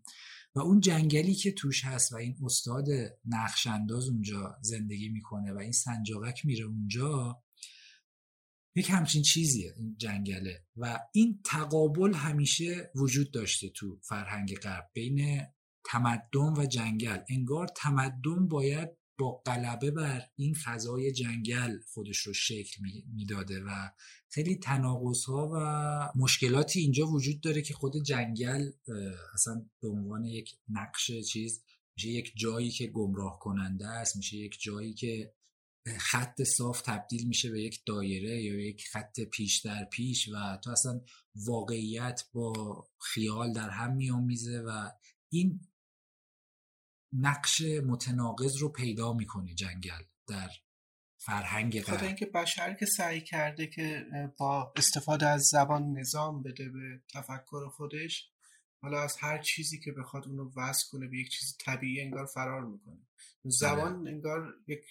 Speaker 1: و اون جنگلی که توش هست و این استاد نقش‌انداز اونجا زندگی میکنه و این سنجاقک میره اونجا، یک همچین چیزیه این جنگله. و این تقابل همیشه وجود داشته تو فرهنگ غرب بین تمدن و جنگل. انگار تمدن باید با غلبه بر این فضای جنگل خودش رو شکل میداده و خیلی تناقض‌ها و مشکلاتی اینجا وجود داره که خود جنگل اصلا به عنوان یک نقش چیز میشه یک جایی که گمراه کننده است، میشه یک جایی که خط صاف تبدیل میشه به یک دایره یا یک خط پیش در پیش و تو اصلا واقعیت با خیال در هم میامیزه و این نقش متناقض رو پیدا میکنه جنگل در فرهنگ غرب.
Speaker 2: خاطر اینکه بشر که سعی کرده که با استفاده از زبان نظام بده به تفکر خودش، حالا از هر چیزی که بخواد اونو وصل کنه به یک چیز طبیعی انگار فرار میکنه. زبان انگار یک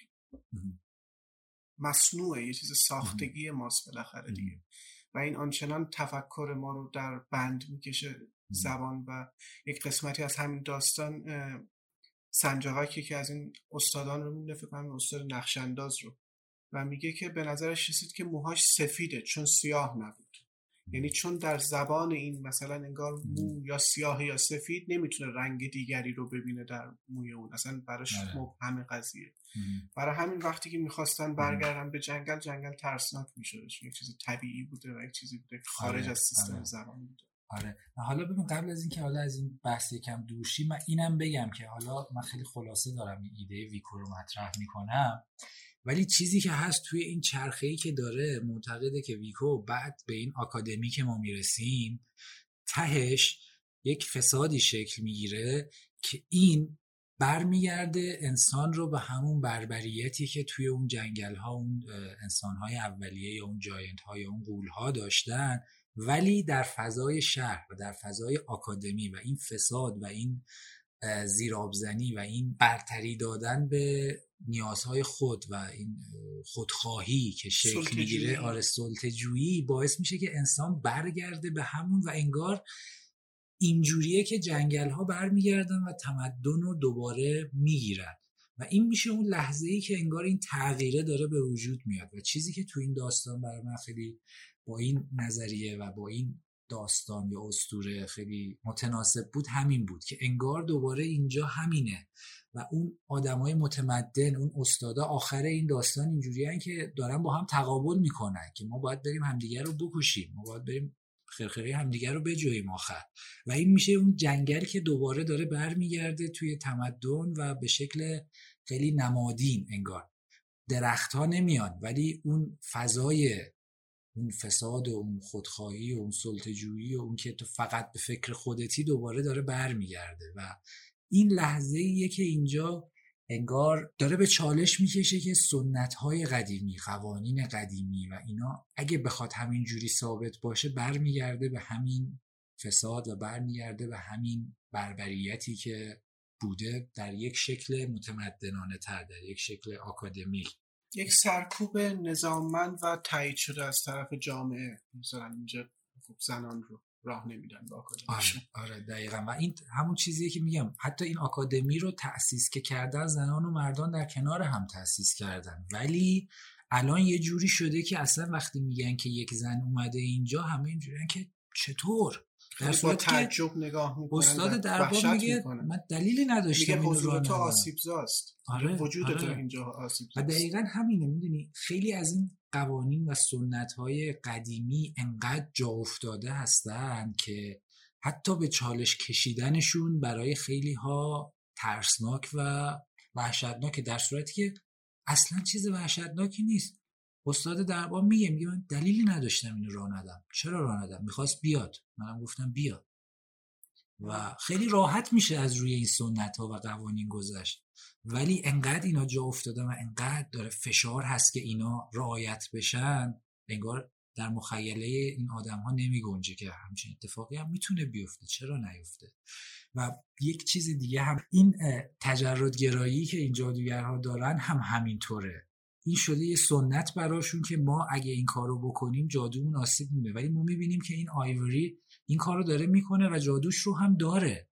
Speaker 2: مصنوعه، یه چیز ساختگی ماست بالاخره دیگه و این آنچنان تفکر ما رو در بند میکشه زبان. و یک قسمتی از همین داستان سنجاقک که از این استادان رو می‌بینه، فکر کنم استاد نقش‌انداز رو، و میگه که به نظرش رسید که موهاش سفیده چون سیاه نبود. یعنی چون در زبان این مثلا انگار مو یا سیاه یا سفید نمیتونه رنگ دیگری رو ببینه در موی اون، اصلا براش مبهم قضیه. برای همین وقتی که میخواستن برگردن به جنگل، جنگل ترسناک میشد، یک چیز طبیعی بوده و یک چیزی بوده که خارج از سیستم زبان بوده.
Speaker 1: آره. حالا ببین قبل از این که حالا از این بحث یکم دوشی، من اینم بگم که حالا من خیلی خلاصه دارم این ایده ویکو رو مطرح میکنم، ولی چیزی که هست توی این چرخه‌ای که داره معتقده که ویکو بعد به این آکادمی که ما میرسیم تهش یک فسادی شکل میگیره که این برمیگرده انسان رو به همون بربریتی که توی اون جنگل ها اون انسان های اولیه یا اون جاینت ها یا اون غول ها داشتن، ولی در فضای شهر و در فضای آکادمی، و این فساد و این زیرآبزنی و این برتری دادن به نیازهای خود و این خودخواهی که شکل میگیره، سلطه‌جویی، باعث میشه که انسان برگرده به همون و انگار اینجوریه که جنگل ها برمیگردن و تمدن رو دوباره میگیرن و این میشه اون لحظه‌ای که انگار این تغییره داره به وجود میاد. و چیزی که تو این داستان برای من خیلی با این نظریه و با این داستان یا اسطوره خیلی متناسب بود همین بود که انگار دوباره اینجا همینه و اون آدمای متمدن، اون استادا آخر این داستان اینجوریه که دارن با هم تقابل میکنن که ما باید بریم همدیگر رو بکشیم، ما باید بریم خرخره همدیگر رو بجویم آخر. و این میشه اون جنگل که دوباره داره برمیگرده توی تمدن و به شکل خیلی نمادین، انگار درخت ها نمیان ولی اون فضای اون فساد و اون خودخواهی و اون سلطه‌جویی و اون که تو فقط به فکر خودتی دوباره داره برمیگرده و این لحظه‌ایه که اینجا انگار داره به چالش میکشه که سنت‌های قدیمی، قوانین قدیمی و اینا اگه بخواد همین جوری ثابت باشه برمیگرده به همین فساد و برمیگرده به همین بربریتی که بوده در یک شکل متمدنانه تر، در یک شکل آکادمیک،
Speaker 2: یک سرکوب نظاممند و تایید شده از طرف جامعه. مثلا اینجا زنان رو راه نمیدن به آکادمی.
Speaker 1: آره دقیقاً. و این همون چیزیه که میگم، حتی این آکادمی رو تأسیس که کردن زنان و مردان در کنار هم تأسیس کردن، ولی الان یه جوری شده که اصلا وقتی میگن که یک زن اومده اینجا همه اینجوریه که چطور؟
Speaker 2: در صورت تعجب نگاه میکنن.
Speaker 1: استاد دربار میگه من دلیلی نداشتم
Speaker 2: میگه حضور تو آسیبزاست.
Speaker 1: آره،
Speaker 2: وجود تو اینجا آسیبزاست.
Speaker 1: و دقیقاً همینه. میدونی خیلی از این قوانین و سنت‌های قدیمی انقدر جا افتاده هستن که حتی به چالش کشیدنشون برای خیلی ها ترسناک و وحشتناکه، در صورتی که اصلا چیز وحشتناکی نیست. استاد دربار میگه من دلیلی نداشتم اینو راه ندم. چرا راه ندم؟ میخواست بیاد، منم گفتم بیا. و خیلی راحت میشه از روی این سنت‌ها و قوانین گذشت، ولی انقدر اینا جا افتاده و انقدر داره فشار هست که اینا رعایت بشن، انگار در مخیله این آدم‌ها نمیگنجه که همچین اتفاقی هم میتونه بیفته. چرا نیفته؟ و یک چیز دیگه هم این تجردگرایی که این جادوگرها دارن هم همینطوره. این شده یه سنت براشون که ما اگه این کارو بکنیم جادومون آسیب میبینه، ولی ما میبینیم که این آیوری این کارو داره میکنه و جادوش رو هم داره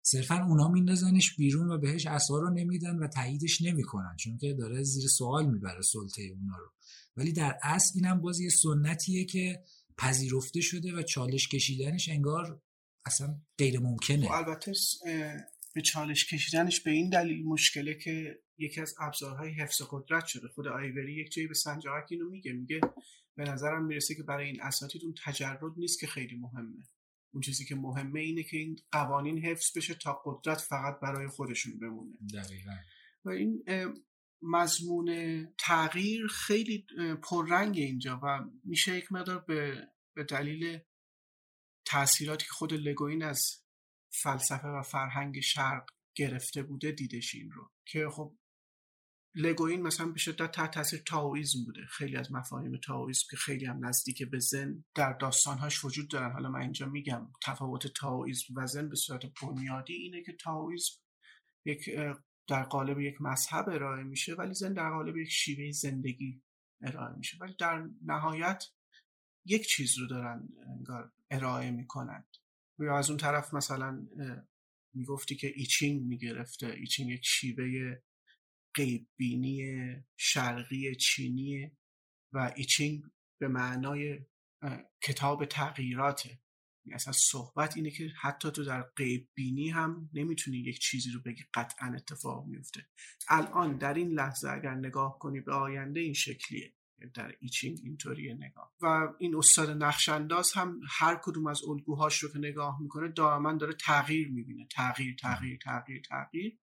Speaker 1: صرفا اونا میندازنش بیرون و بهش عصا رو نمیدن و تاییدش نمیکنن، چون که داره زیر سوال میبره سلطه اونا رو. ولی در اصل اینم باز یه سنتیه که پذیرفته شده و چالش کشیدنش انگار اصلا غیر ممکنه.
Speaker 2: البته به چالش کشیدنش به این دلیل مشکله که یکی از ابزارهای حفظ قدرت شده. خود آیوری یک جایی به سنجاقک اینو میگه به نظرم میرسه که برای این اساتید اون تجرد نیست که خیلی مهمه، اون چیزی که مهمه اینه که این قوانین حفظ بشه تا قدرت فقط برای خودشون بمونه.
Speaker 1: دقیقاً.
Speaker 2: و این مضمون تغییر خیلی پررنگه اینجا و میشه یک مقدار به دلیل تأثیراتی که خود لگوین از فلسفه و فرهنگ شرق گرفته بوده دیدش این رو، که خب لگوین مثلا به شدت تحت تاثیر تائوئیسم بوده. خیلی از مفاهیم تائوئیسم که خیلی هم نزدیک به ذهن در داستانهاش وجود دارن. حالا من اینجا میگم تفاوت تائوئیسم و ذهن به صورت بنیادی اینه که تائوئیسم یک در قالب یک مذهب ارائه میشه ولی ذهن در قالب یک شیوه زندگی ارائه میشه، ولی در نهایت یک چیز رو دارن انگار ارائه میکنند. یا از اون طرف مثلا میگفتی که ایچینگ میگرفته، ایچینگ یک شیوه غیب بینی شرقی چینیه و ایچینگ به معنای کتاب تغییراته. اصلا صحبت اینه که حتی تو در غیب بینی هم نمیتونی یک چیزی رو بگی قطعا اتفاق میفته. الان در این لحظه اگر نگاه کنی به آینده این شکلیه، در ایچینگ اینطوریه نگاه. و این استاد نقش‌انداز هم هر کدوم از الگوهاش رو که نگاه میکنه دائما داره تغییر میبینه، تغییر تغییر تغییر تغییر.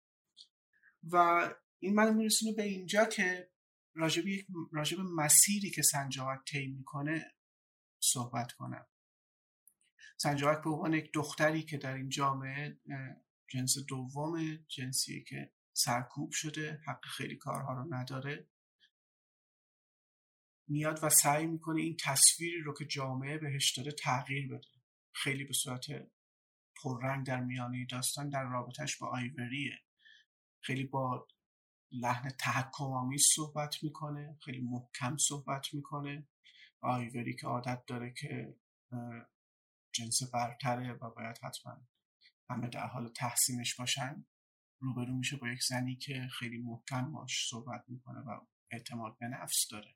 Speaker 2: و این من میرسونه به اینجا که راجب مسیری که سنجاقک طی میکنه صحبت کنم. سنجاقک به عنوان یک دختری که در این جامعه جنس دوم، جنسیه که سرکوب شده، حق خیلی کارها رو نداره، میاد و سعی میکنه این تصویری رو که جامعه بهش داده تغییر بده. خیلی به صورت پررنگ در میانه داستان در رابطش با آیوریه، خیلی با لحن تحکم‌آمیز صحبت میکنه، خیلی محکم صحبت میکنه. آیوری که عادت داره که جنس برتره و باید حتما همه در حال تحسینش باشن، روبرو میشه با یک زنی که خیلی محکم باش صحبت میکنه و اعتماد به نفس داره.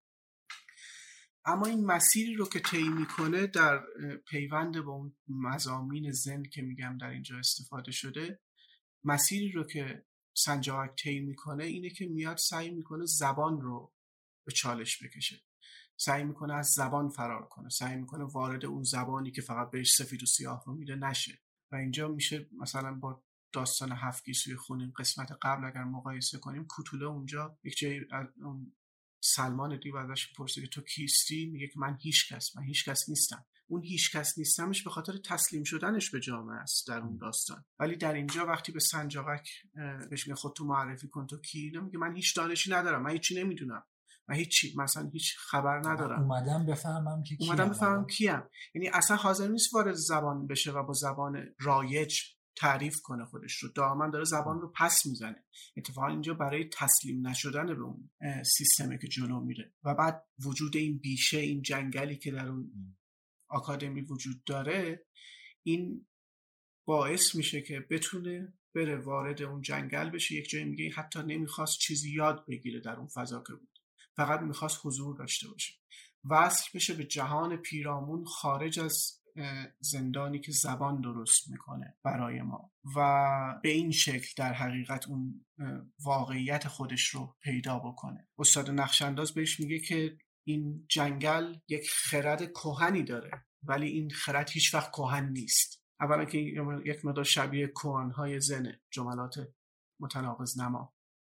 Speaker 2: اما این مسیری رو که طی میکنه در پیوند با اون مضامین ذهن که میگم در اینجا استفاده شده، مسیری رو که سنجاقک طی میکنه اینه که میاد سعی میکنه زبان رو به چالش بکشه، سعی میکنه از زبان فرار کنه، سعی میکنه وارد اون زبانی که فقط بهش سفید و سیاه رو میده نشه. و اینجا میشه مثلا با داستان 7 گیسوی خونین قسمت قبل اگر مقایسه کنیم، کوتوله اونجا یک جایی اون سلمان دیو ازش میپرسه که تو کیستی؟ میگه که من هیچ کس نیستم. اون هیچ کس نیستمش به خاطر تسلیم شدنش به جامعه است در اون داستان. ولی در اینجا وقتی به سنجاقک بهش میگه خودتو معرفی کن تو کی، میگه من هیچ دانشی ندارم، من هیچی نمیدونم، من هیچی مثلا هیچ خبر ندارم،
Speaker 1: اومدم بفهمم کیم.
Speaker 2: یعنی اصلا حاضر نیست وارد زبان بشه و با زبان رایج تعریف کنه خودش رو، دائما داره زبان رو پس میزنه. اتفاقا اینجا برای تسلیم نشدن به اون سیستمی که جلو میره و بعد وجود این بیشه، این جنگلی که در اون آکادمی وجود داره، این باعث میشه که بتونه بره وارد اون جنگل بشه. یک جایی میگه حتی نمیخواست چیزی یاد بگیره در اون فضا که بود، فقط میخواست حضور داشته باشه، وصل بشه به جهان پیرامون خارج از زندانی که زبان درست میکنه برای ما و به این شکل در حقیقت اون واقعیت خودش رو پیدا بکنه. استاد نقش‌انداز بهش میگه که این جنگل یک خرد کهنی داره ولی این خرد هیچ وقت کهن نیست. اولا که یک مقدار شبیه کهن‌های زنه، جملات متناقض نما.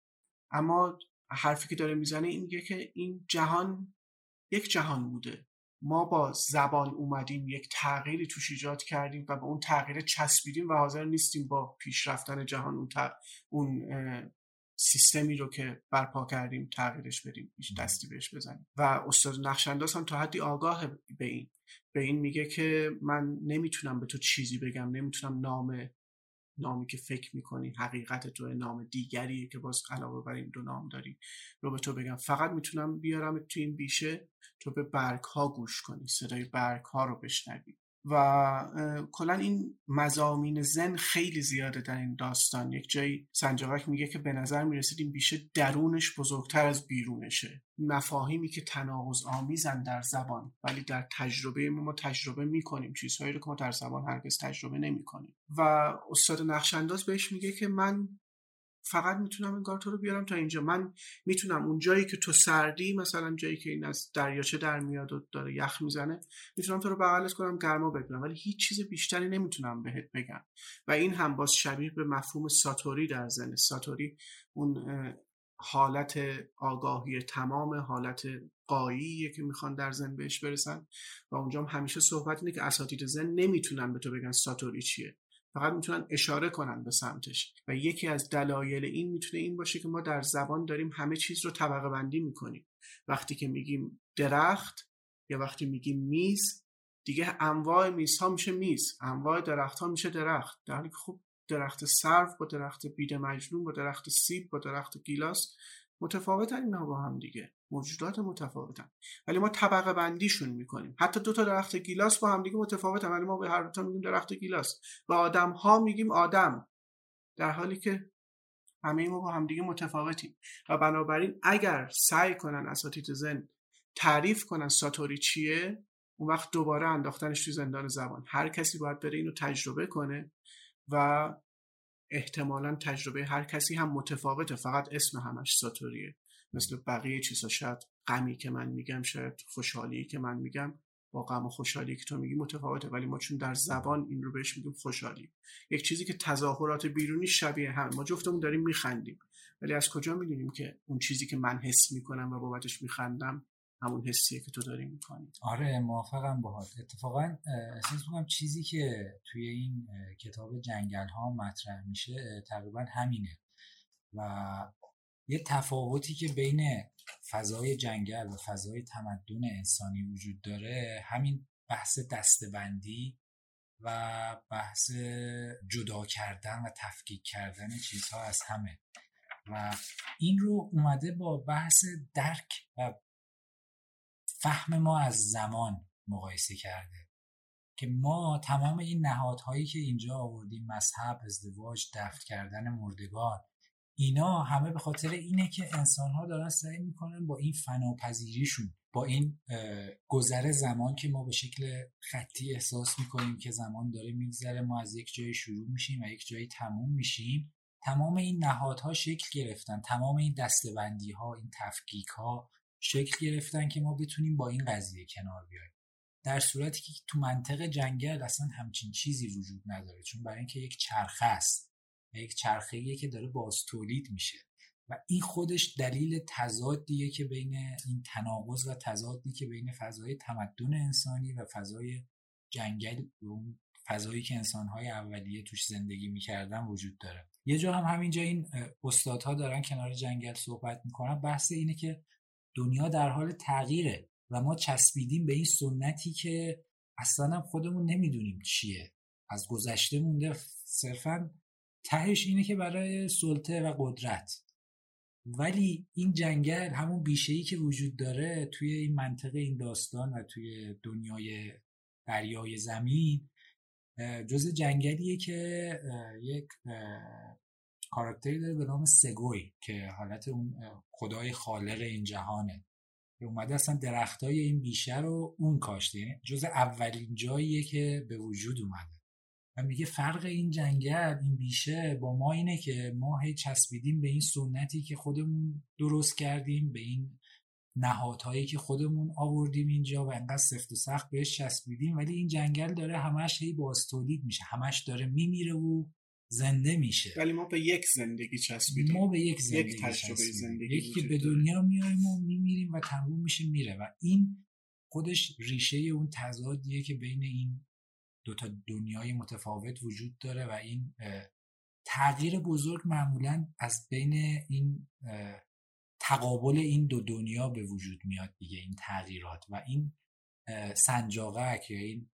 Speaker 2: اما حرفی که داره میزنه این میگه که این جهان یک جهان بوده، ما با زبان اومدیم یک تغییری توش ایجاد کردیم و به اون تغییر چسبیدیم و حاضر نیستیم با پیشرفتن جهان اون سیستمی رو که برپا کردیم تغییرش بدیم، هیچ دستی بهش بزنیم. و استاد نقش‌انداز هم تا حدی آگاه به این میگه که من نمیتونم به تو چیزی بگم، نمیتونم نامی که فکر میکنی حقیقت تو، نام دیگریه که باز علاوه بر این 2 نام داری رو به تو بگم. فقط میتونم بیارم تو این بیشه، تو به برگ ها گوش کنی، صدای برگ ها رو بشنوی و کلا این مضامین ضمن خیلی زیاده در این داستان. یک جایی سنجاقک میگه که به نظر میرسید این بیشه درونش بزرگتر از بیرونشه، مفاهیمی که تناقض آمیزن در زبان ولی در تجربه ما تجربه میکنیم، چیزهایی رو که ما در زبان هرگز تجربه نمیکنیم. و استاد نقش‌انداز بهش میگه که من فقط میتونم انگار تو رو بیارم تا اینجا، من میتونم اون جایی که تو سردی، مثلا جایی که این از دریاچه در میاد و داره یخ میزنه، میتونم تو رو بغلت کنم گرما بگیرم، ولی هیچ چیز بیشتری نمیتونم بهت بگم. و این هم باز شبیه به مفهوم ساتوری در ذهن ساتوری، اون حالت آگاهی تمام، حالت قاییه که میخوان در ذهن بهش برسن. و اونجا هم همیشه صحبت اینه که اساتید ذهن نمیتونن به تو بگن ساتوری چیه، فقط میتونن اشاره کنن به سمتش. و یکی از دلایل این میتونه این باشه که ما در زبان داریم همه چیز رو طبقه بندی میکنیم. وقتی که میگیم درخت یا وقتی میگیم میز، دیگه انواع میزها میشه میز، انواع درخت ها میشه درخت، در حالی که خب درخت سرو با درخت بید مجنون با درخت سیب با درخت گیلاس متفاوتن، اینا با هم دیگه موجودات متفاوتن، ولی ما طبقه بندیشون میکنیم. حتی دو تا درخت گیلاس با هم دیگه متفاوتن ولی ما به هر دو تا میگیم درخت گیلاس. و آدم ها میگیم آدم، در حالی که همه ما با هم دیگه متفاوتیم. و بنابراین اگر سعی کنن اساتید ذهن تعریف کنن ساتوری چیه، اون وقت دوباره انداختنش توی زندان زبان. هر کسی باید بره اینو تجربه کنه و احتمالاً تجربه هر کسی هم متفاوته، فقط اسم همش ساتوریه. مثل بقیه چیزا شاید غمی که من میگم، شاید خوشحالی که من میگم با غم و خوشحالی که تو میگی متفاوته، ولی ما چون در زبان این رو بهش میگیم خوشحالی، یک چیزی که تظاهرات بیرونی شبیه هم، ما جفتمون داریم میخندیم، ولی از کجا میدونیم که اون چیزی که من حس میکنم و بابتش میخندم همون حسیه که تو داری میکنی؟
Speaker 1: آره موافقم باهات. اتفاقا احساس میکنم چیزی که توی این کتاب جنگل ها مطرح میشه تقریبا همینه و یه تفاوتی که بین فضای جنگل و فضای تمدن انسانی وجود داره همین بحث دسته‌بندی و بحث جدا کردن و تفکیک کردن چیزها از همه، و این رو اومده با بحث درک و فهم ما از زمان مقایسه کرده که ما تمام این نهادهایی که اینجا آوردیم، مذهب، ازدواج، دفن کردن مردگان، اینا همه به خاطر اینه که انسان‌ها دارن سعی میکنن با این فناپذیریشون، با این گذر زمان که ما به شکل خطی احساس میکنیم که زمان داره میگذره، ما از یک جای شروع میشیم و یک جایی تموم میشیم، تمام این نهادها شکل گرفتن، تمام این دسته‌بندی‌ها، این تفکیک‌ها شکل گرفتن که ما بتونیم با این قضیه کنار بیاییم، در صورتی که تو منطق جنگل اصلا همچین چیزی وجود نداره، چون برای اینکه یک چرخه است، یک چرخه‌ایه که داره باز تولید میشه و این خودش دلیل تضادیه که بین این تناقض و تضادی که بین فضای تمدن انسانی و فضای جنگل، اون فضایی که انسان‌های اولیه توش زندگی می‌کردن وجود داره. یه جا هم همینجا این استادها دارن کنار جنگل صحبت می‌کنن، بحث اینه که دنیا در حال تغییره و ما چسبیدیم به این سنتی که اصلا خودمون نمیدونیم چیه، از گذشته مونده، صرفاً تهش اینه که برای سلطه و قدرت. ولی این جنگل همون بیشه‌ای که وجود داره توی این منطقه، این داستان و توی دنیای دریای زمین، جزء جنگلیه که یک کاراکتری داره به نام سگوی که حالت اون خدای خالق این جهانه، که اومده اصلا درختای این بیشه رو اون کاشته، یعنی جزء اولین جاییه که به وجود اومده. و میگه فرق این جنگل، این بیشه با ما اینه که ما هی چسبیدیم به این سنتی که خودمون درست کردیم، به این نهادهایی که خودمون آوردیم اینجا و انقدر سفت و سخت بهش چسبیدیم، ولی این جنگل داره همش هی باز تولید میشه، همش داره میمیره و زنده میشه.
Speaker 2: ولی ما به یک زندگی چسبیدیم،
Speaker 1: ما به یک زندگی چسبیدیم، یکی که به دنیا میایم و میمیریم و تموم میشه میره، و این خودش ریشه اون تضادیه که بین این دو تا دنیای متفاوت وجود داره و این تغییر بزرگ معمولاً از بین این تقابل این دو دنیا به وجود میاد دیگه، این تغییرات. و این سنجاقک یا این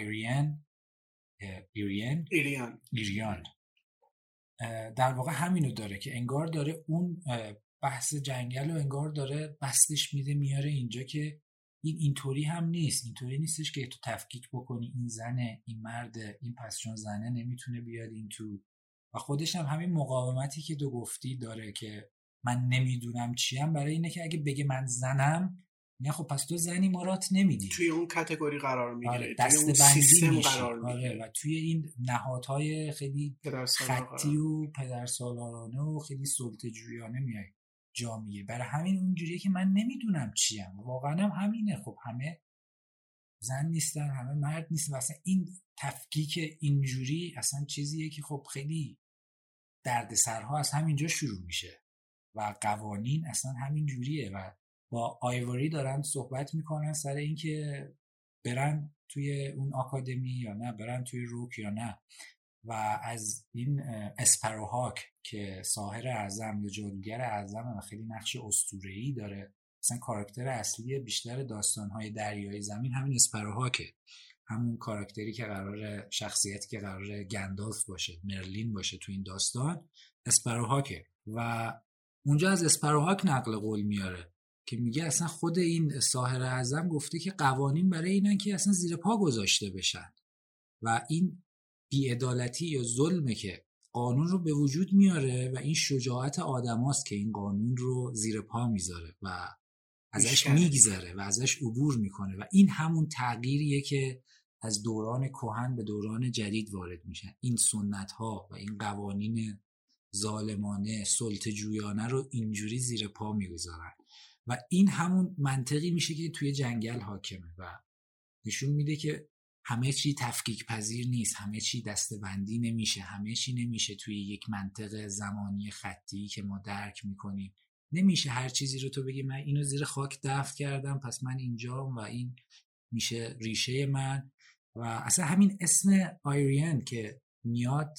Speaker 1: ایریان در واقع همینو داره که انگار داره اون بحث جنگل رو انگار داره بستش میده میاره اینجا که اینطوری هم نیست. اینطوری نیستش که تو تفکیک بکنی این زنه این مرده، این پس چون زنه نمیتونه بیاد این تو. و خودش هم همین مقاومتی که تو گفتی داره که من نمیدونم چیم، برای اینه که اگه بگه من زنم نه خب پس تو زنی مرات نمیدی،
Speaker 2: توی اون کاتگوری قرار میگیره،
Speaker 1: دست
Speaker 2: توی اون
Speaker 1: بندی
Speaker 2: سیستم
Speaker 1: میشی.
Speaker 2: قرار میگیره
Speaker 1: و توی این نهادهای خیلی خطی و پدرسالارانه و خیلی سلطه‌جویانه میای جا میگه. برای همین اونجوریه که من نمیدونم چیم. واقعا هم همینه. خب همه زن نیستن، همه مرد نیستن. اصلا این تفکیک اینجوری اصلا چیزیه که خب خیلی دردسرها از همینجا شروع میشه و قوانین اصلا همین جوریه. و با آیوری دارن صحبت میکنن سر این که برن توی اون آکادمی یا نه، برن توی روک یا نه. و از این اسپروهاک که ساحر اعظم یا جادوگر اعظم و خیلی نقش اسطوره‌ای داره، مثلا کاراکتر اصلی بیشتر داستان‌های دریای زمین همین اسپروهاکه، همون کاراکتری که قراره، شخصیتی که قراره گندالف باشه، مرلین باشه تو این داستان، اسپروهاکه. و اونجا از اسپروهاک نقل قول میاره که میگه اصلا خود این ساحر اعظم گفته که قوانین برای اینن که اصلا زیر پا گذاشته بشن و این بی‌عدالتی یا ظلمه که قانون رو به وجود میاره و این شجاعت آدماست که این قانون رو زیر پا میذاره و ازش میگذره و ازش عبور میکنه. و این همون تغییریه که از دوران کهن به دوران جدید وارد میشن. این سنت ها و این قوانین ظالمانه سلطه‌جویانه رو اینجوری زیر پا میگذارن و این همون منطقی میشه که توی جنگل حاکمه و نشون میده که همه چی تفکیک پذیر نیست، همه چی دسته‌بندی نمیشه، همه چی نمیشه توی یک منطق زمانی خطی که ما درک میکنیم. نمیشه هر چیزی رو تو بگی من اینو زیر خاک دفن کردم پس من اینجام و این میشه ریشه من. و اصلا همین اسم آیریان که میاد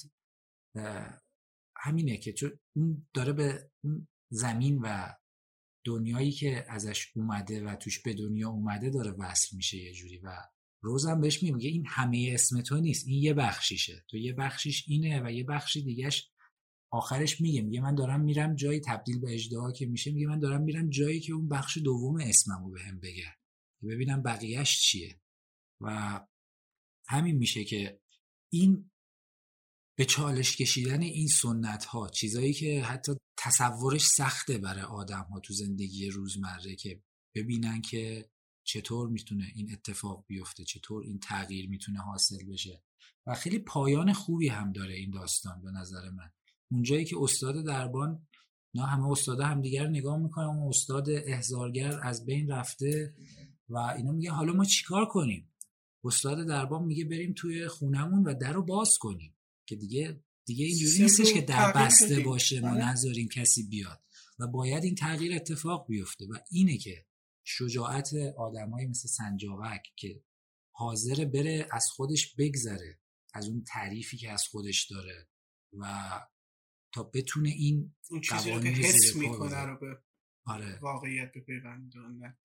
Speaker 1: همینه که چون اون داره به اون زمین و دنیایی که ازش اومده و توش به دنیا اومده داره وصل میشه یه جوری. و روزم بهش میگه این همه اسم تو نیست، این یه بخشیشه، تو یه بخشیش اینه و یه بخشی دیگهش آخرش میگه من دارم میرم جایی تبدیل به اژدها که میشه، میگه من دارم میرم جایی که اون بخش دوم اسممو بهم بگه ببینم بقیهش چیه. و همین میشه که این به چالش کشیدن این سنت ها، چیزایی که حتی تصورش سخته برای آدم ها تو زندگی روزمره که ببینن که چطور میتونه این اتفاق بیفته، چطور این تغییر میتونه حاصل بشه. و خیلی پایان خوبی هم داره این داستان به نظر من. اونجایی که استاد دربان، نه همه استادا هم دیگر نگاه میکنن، اون استاد احضارگر از بین رفته و اینا میگه حالا ما چیکار کنیم؟ استاد دربان میگه بریم توی خونمون و درو باز کنیم که دیگه اینجوری نیستش که در بسته باشه، ما نذاریم کسی بیاد و باید این تغییر اتفاق بیفته. و اینه که شجاعت آدمایی مثل سنجاقک که حاضر بره از خودش بگذره، از اون تعریفی که از خودش داره و تا بتونه این
Speaker 2: چیزی رو که حس میکنه رو به واقعیت بپیوندونه،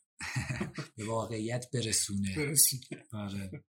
Speaker 1: به واقعیت برسونه. آره.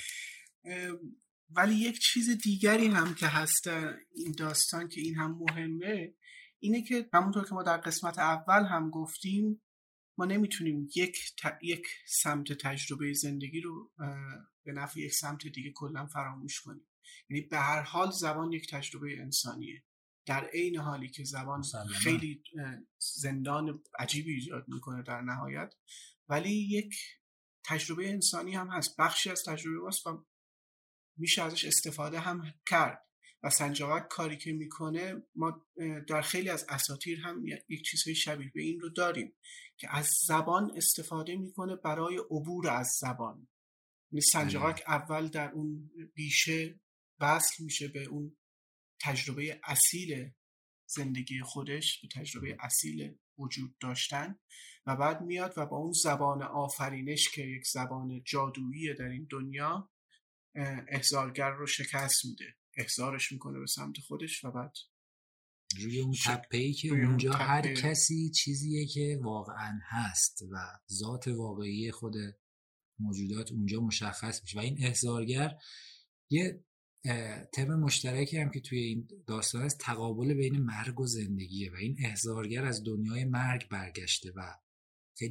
Speaker 2: ولی یک چیز دیگری هم که هست این داستان که این هم مهمه، اینه که همونطور که ما در قسمت اول هم گفتیم ما نمیتونیم یک سمت تجربه زندگی رو به نفع یک سمت دیگه کلا فراموش کنیم. یعنی به هر حال زبان یک تجربه انسانیه، در عین حالی که زبان خیلی زندان عجیبی ایجاد میکنه در نهایت، ولی یک تجربه انسانی هم هست، بخشی از تجربه واسه و میشه ازش استفاده هم کرد. و سنجاقک کاری که میکنه، ما در خیلی از اساطیر هم یک چیزهای شبیه به این رو داریم که از زبان استفاده میکنه برای عبور از زبان. سنجاقک اول در اون بیشه وصل میشه به اون تجربه اصیل زندگی خودش، به تجربه اصیل وجود داشتن، و بعد میاد و با اون زبان آفرینش که یک زبان جادویی در این دنیا احضارگر رو شکست میده، احضارش میکنه به سمت خودش و بعد
Speaker 1: روی اون تپه‌ای که اونجا هر کسی چیزیه که واقعا هست و ذات واقعی خود موجودات اونجا مشخص میشه. و این احضارگر یه تم مشترکی هم که توی این داستان است، تقابل بین مرگ و زندگیه و این احضارگر از دنیای مرگ برگشته و خیلی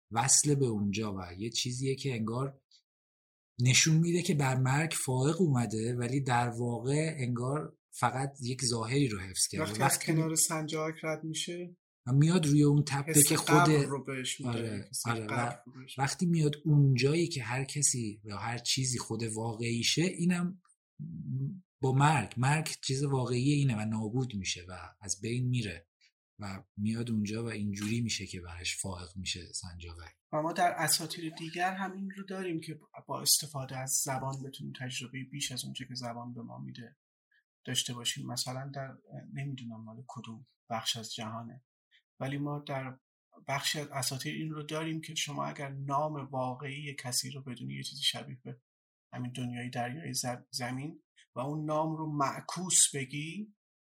Speaker 1: وصل به اونجا و یه چیزیه که انگار نشون میده که بر مرگ فائق اومده، ولی در واقع انگار فقط یک ظاهری رو حفظ کرده.
Speaker 2: وقتی از کنار سنجاق رد میشه
Speaker 1: میاد روی اون تپه که خود
Speaker 2: قبر رو بهش میده.
Speaker 1: و وقتی میاد اونجایی که هر کسی یا هر چیزی خود واقعیشه، اینم با مرگ چیز واقعیه اینه و نابود میشه و از بین میره و میاد اونجا و اینجوری میشه که برش فائق میشه سنجاقک.
Speaker 2: و ما در اساطیر دیگر هم این رو داریم که با استفاده از زبان بتونیم تجربه بیش از اونچه که زبان به ما میده داشته باشیم. مثلا در نمیدونم مال کدوم بخش از جهانه، ولی ما در بخشی از اساطیر این رو داریم که شما اگر نام واقعی کسی رو بدونی، یه چیزی شبیه به همین دنیای دریای زمین، و اون نام رو معکوس بگی،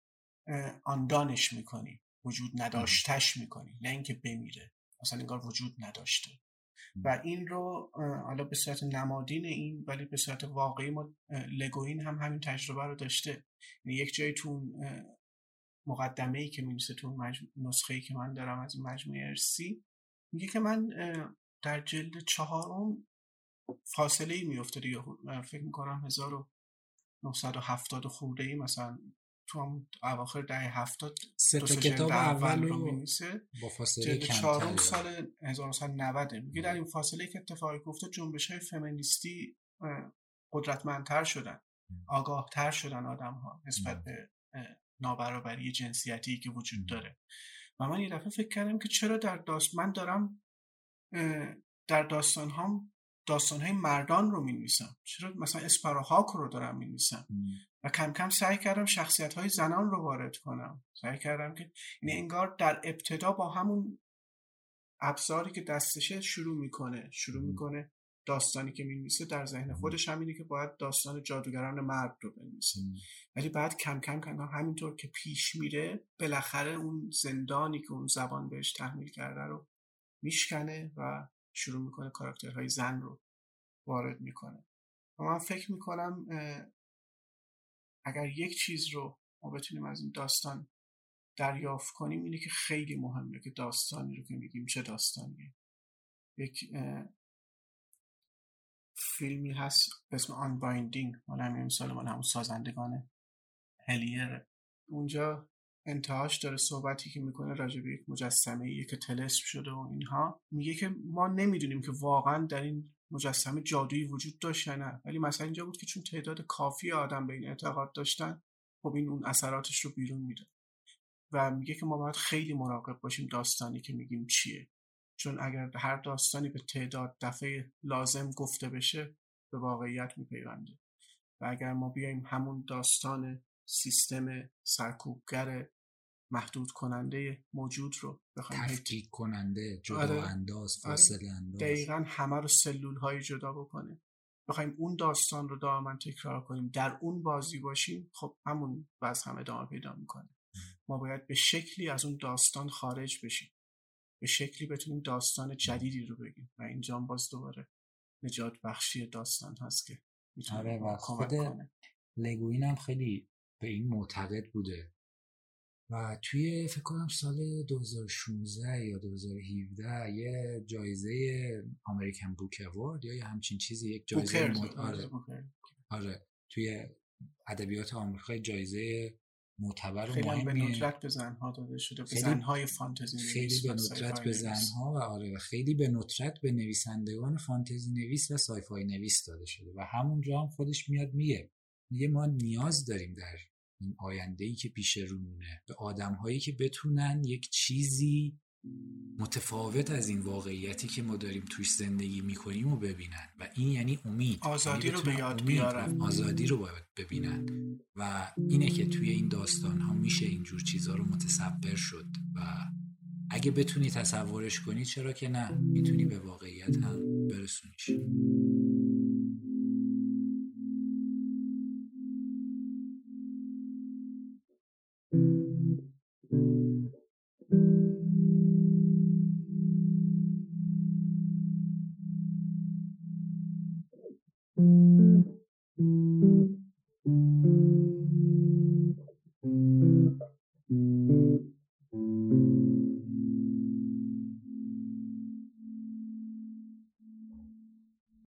Speaker 2: آن دانش میکنی، وجود نداشتش میکنی، نه اینکه بمیره، مثلا انگار وجود نداشته. و این رو حالا به صورت نمادین این، ولی به صورت واقعی ما لگوین هم همین تجربه رو داشته. یعنی یک جایی تو مقدمه‌ای که می‌نویسه، تو نسخه‌ای که من دارم از این مجموعه ارسی، میگه که من در جلد 4 فاصله‌ای میفته دیگه، فکر می‌کنم 1970 خورده‌ای، مثلا تو اواخر دهه 70
Speaker 1: سه کتاب اول رو
Speaker 2: می‌نویسه
Speaker 1: با فاصله
Speaker 2: جلد
Speaker 1: کمتری
Speaker 2: 4 سال 1990. میگه در این فاصله که اتفاقی گفته جنبش‌های فمینیستی قدرتمندتر شدن، آگاهتر شدن آدم‌ها نسبت به نابرابری جنسیتی که وجود داره. و من یه دفعه فکر کردم که چرا من دارم در داستان‌های مردان رو می‌نویسم، چرا مثلا اسپاروهاک رو دارم می‌نویسم، و کم کم سعی کردم شخصیت‌های زنان رو وارد کنم. سعی کردم که یعنی انگار در ابتدا با همون ابزاری که دستشه شروع میکنه داستانی که می‌نویسه در ذهن خودش همینه که باید داستان جادوگران مرد رو بنویسه، ولی بعد کم کم همینطور که پیش میره بالاخره اون زندانی که اون زبان بهش تحمیل کرده رو میشکنه و شروع میکنه کاراکترهای زن رو وارد میکنه. و من فکر میکنم اگر یک چیز رو ما بتونیم از این داستان دریافت کنیم اینه که خیلی مهمه که داستانی رو که میگیم چه داستانیه. یک فیلمی هست به اسم آن بایندینگ، مال همین سال، مال همون سازندگان هلیر. اونجا انتهاش داره صحبتی که میکنه راجع به یک مجسمه‌ای که طلسم شده و اینها، میگه که ما نمیدونیم که واقعا در این مجسمه جادویی وجود داشت یا نه، ولی مثلا اینجا بود که چون تعداد کافی آدم به این اعتقاد داشتن، خب این اون اثراتش رو بیرون میده. و میگه که ما باید خیلی مراقب باشیم داستانی که میگیم چیه، چون اگر هر داستانی به تعداد دفعه لازم گفته بشه به واقعیت میپیونده، و اگر ما بیایم همون داستان سیستم سرکوبگر محدود کننده موجود رو بخوایم
Speaker 1: تفکیک کننده، جدا انداز، فاصله انداز،
Speaker 2: دقیقاً همه رو سلول های جدا بکنه، بخوایم اون داستان رو دائما تکرار کنیم، در اون بازی باشیم، خب همون وضع هم ادامه پیدا میکنه. ما باید به شکلی از اون داستان خارج بشیم، به شکلی بتونیم داستان جدیدی رو بگیم، و اینجا باز دوباره نجات بخشی داستان هست که میتونه کمک کنه.
Speaker 1: لگوین هم خیلی به این معتقد بوده و توی فکر کنم سال 2016 یا 2017 یه جایزه امریکن بوک اوارد یا همچین چیزی، یک جایزه آره توی ادبیات آمریکا جایزه معتبر و مهمیه،
Speaker 2: خیلی به ندرت به زنها داده شده، به زنهای فانتزی نویس،
Speaker 1: خیلی به ندرت به زنها، و آره خیلی به ندرت به نویسندگان فانتزی نویس و سایفای نویس داده شده. و همونجا هم خودش میاد میگه ما نیاز داریم در این آینده‌ای که پیش رومونه به آدم‌هایی که بتونن یک چیزی متفاوت از این واقعیتی که ما داریم توش زندگی میکنیم و ببینن، و این یعنی امید،
Speaker 2: آزادی رو به یاد بیارن،
Speaker 1: آزادی رو باید ببینن. و اینه که توی این داستان ها میشه اینجور چیزا رو متصور شد، و اگه بتونی تصورش کنی چرا که نه، میتونی به واقعیت هم برسونیش.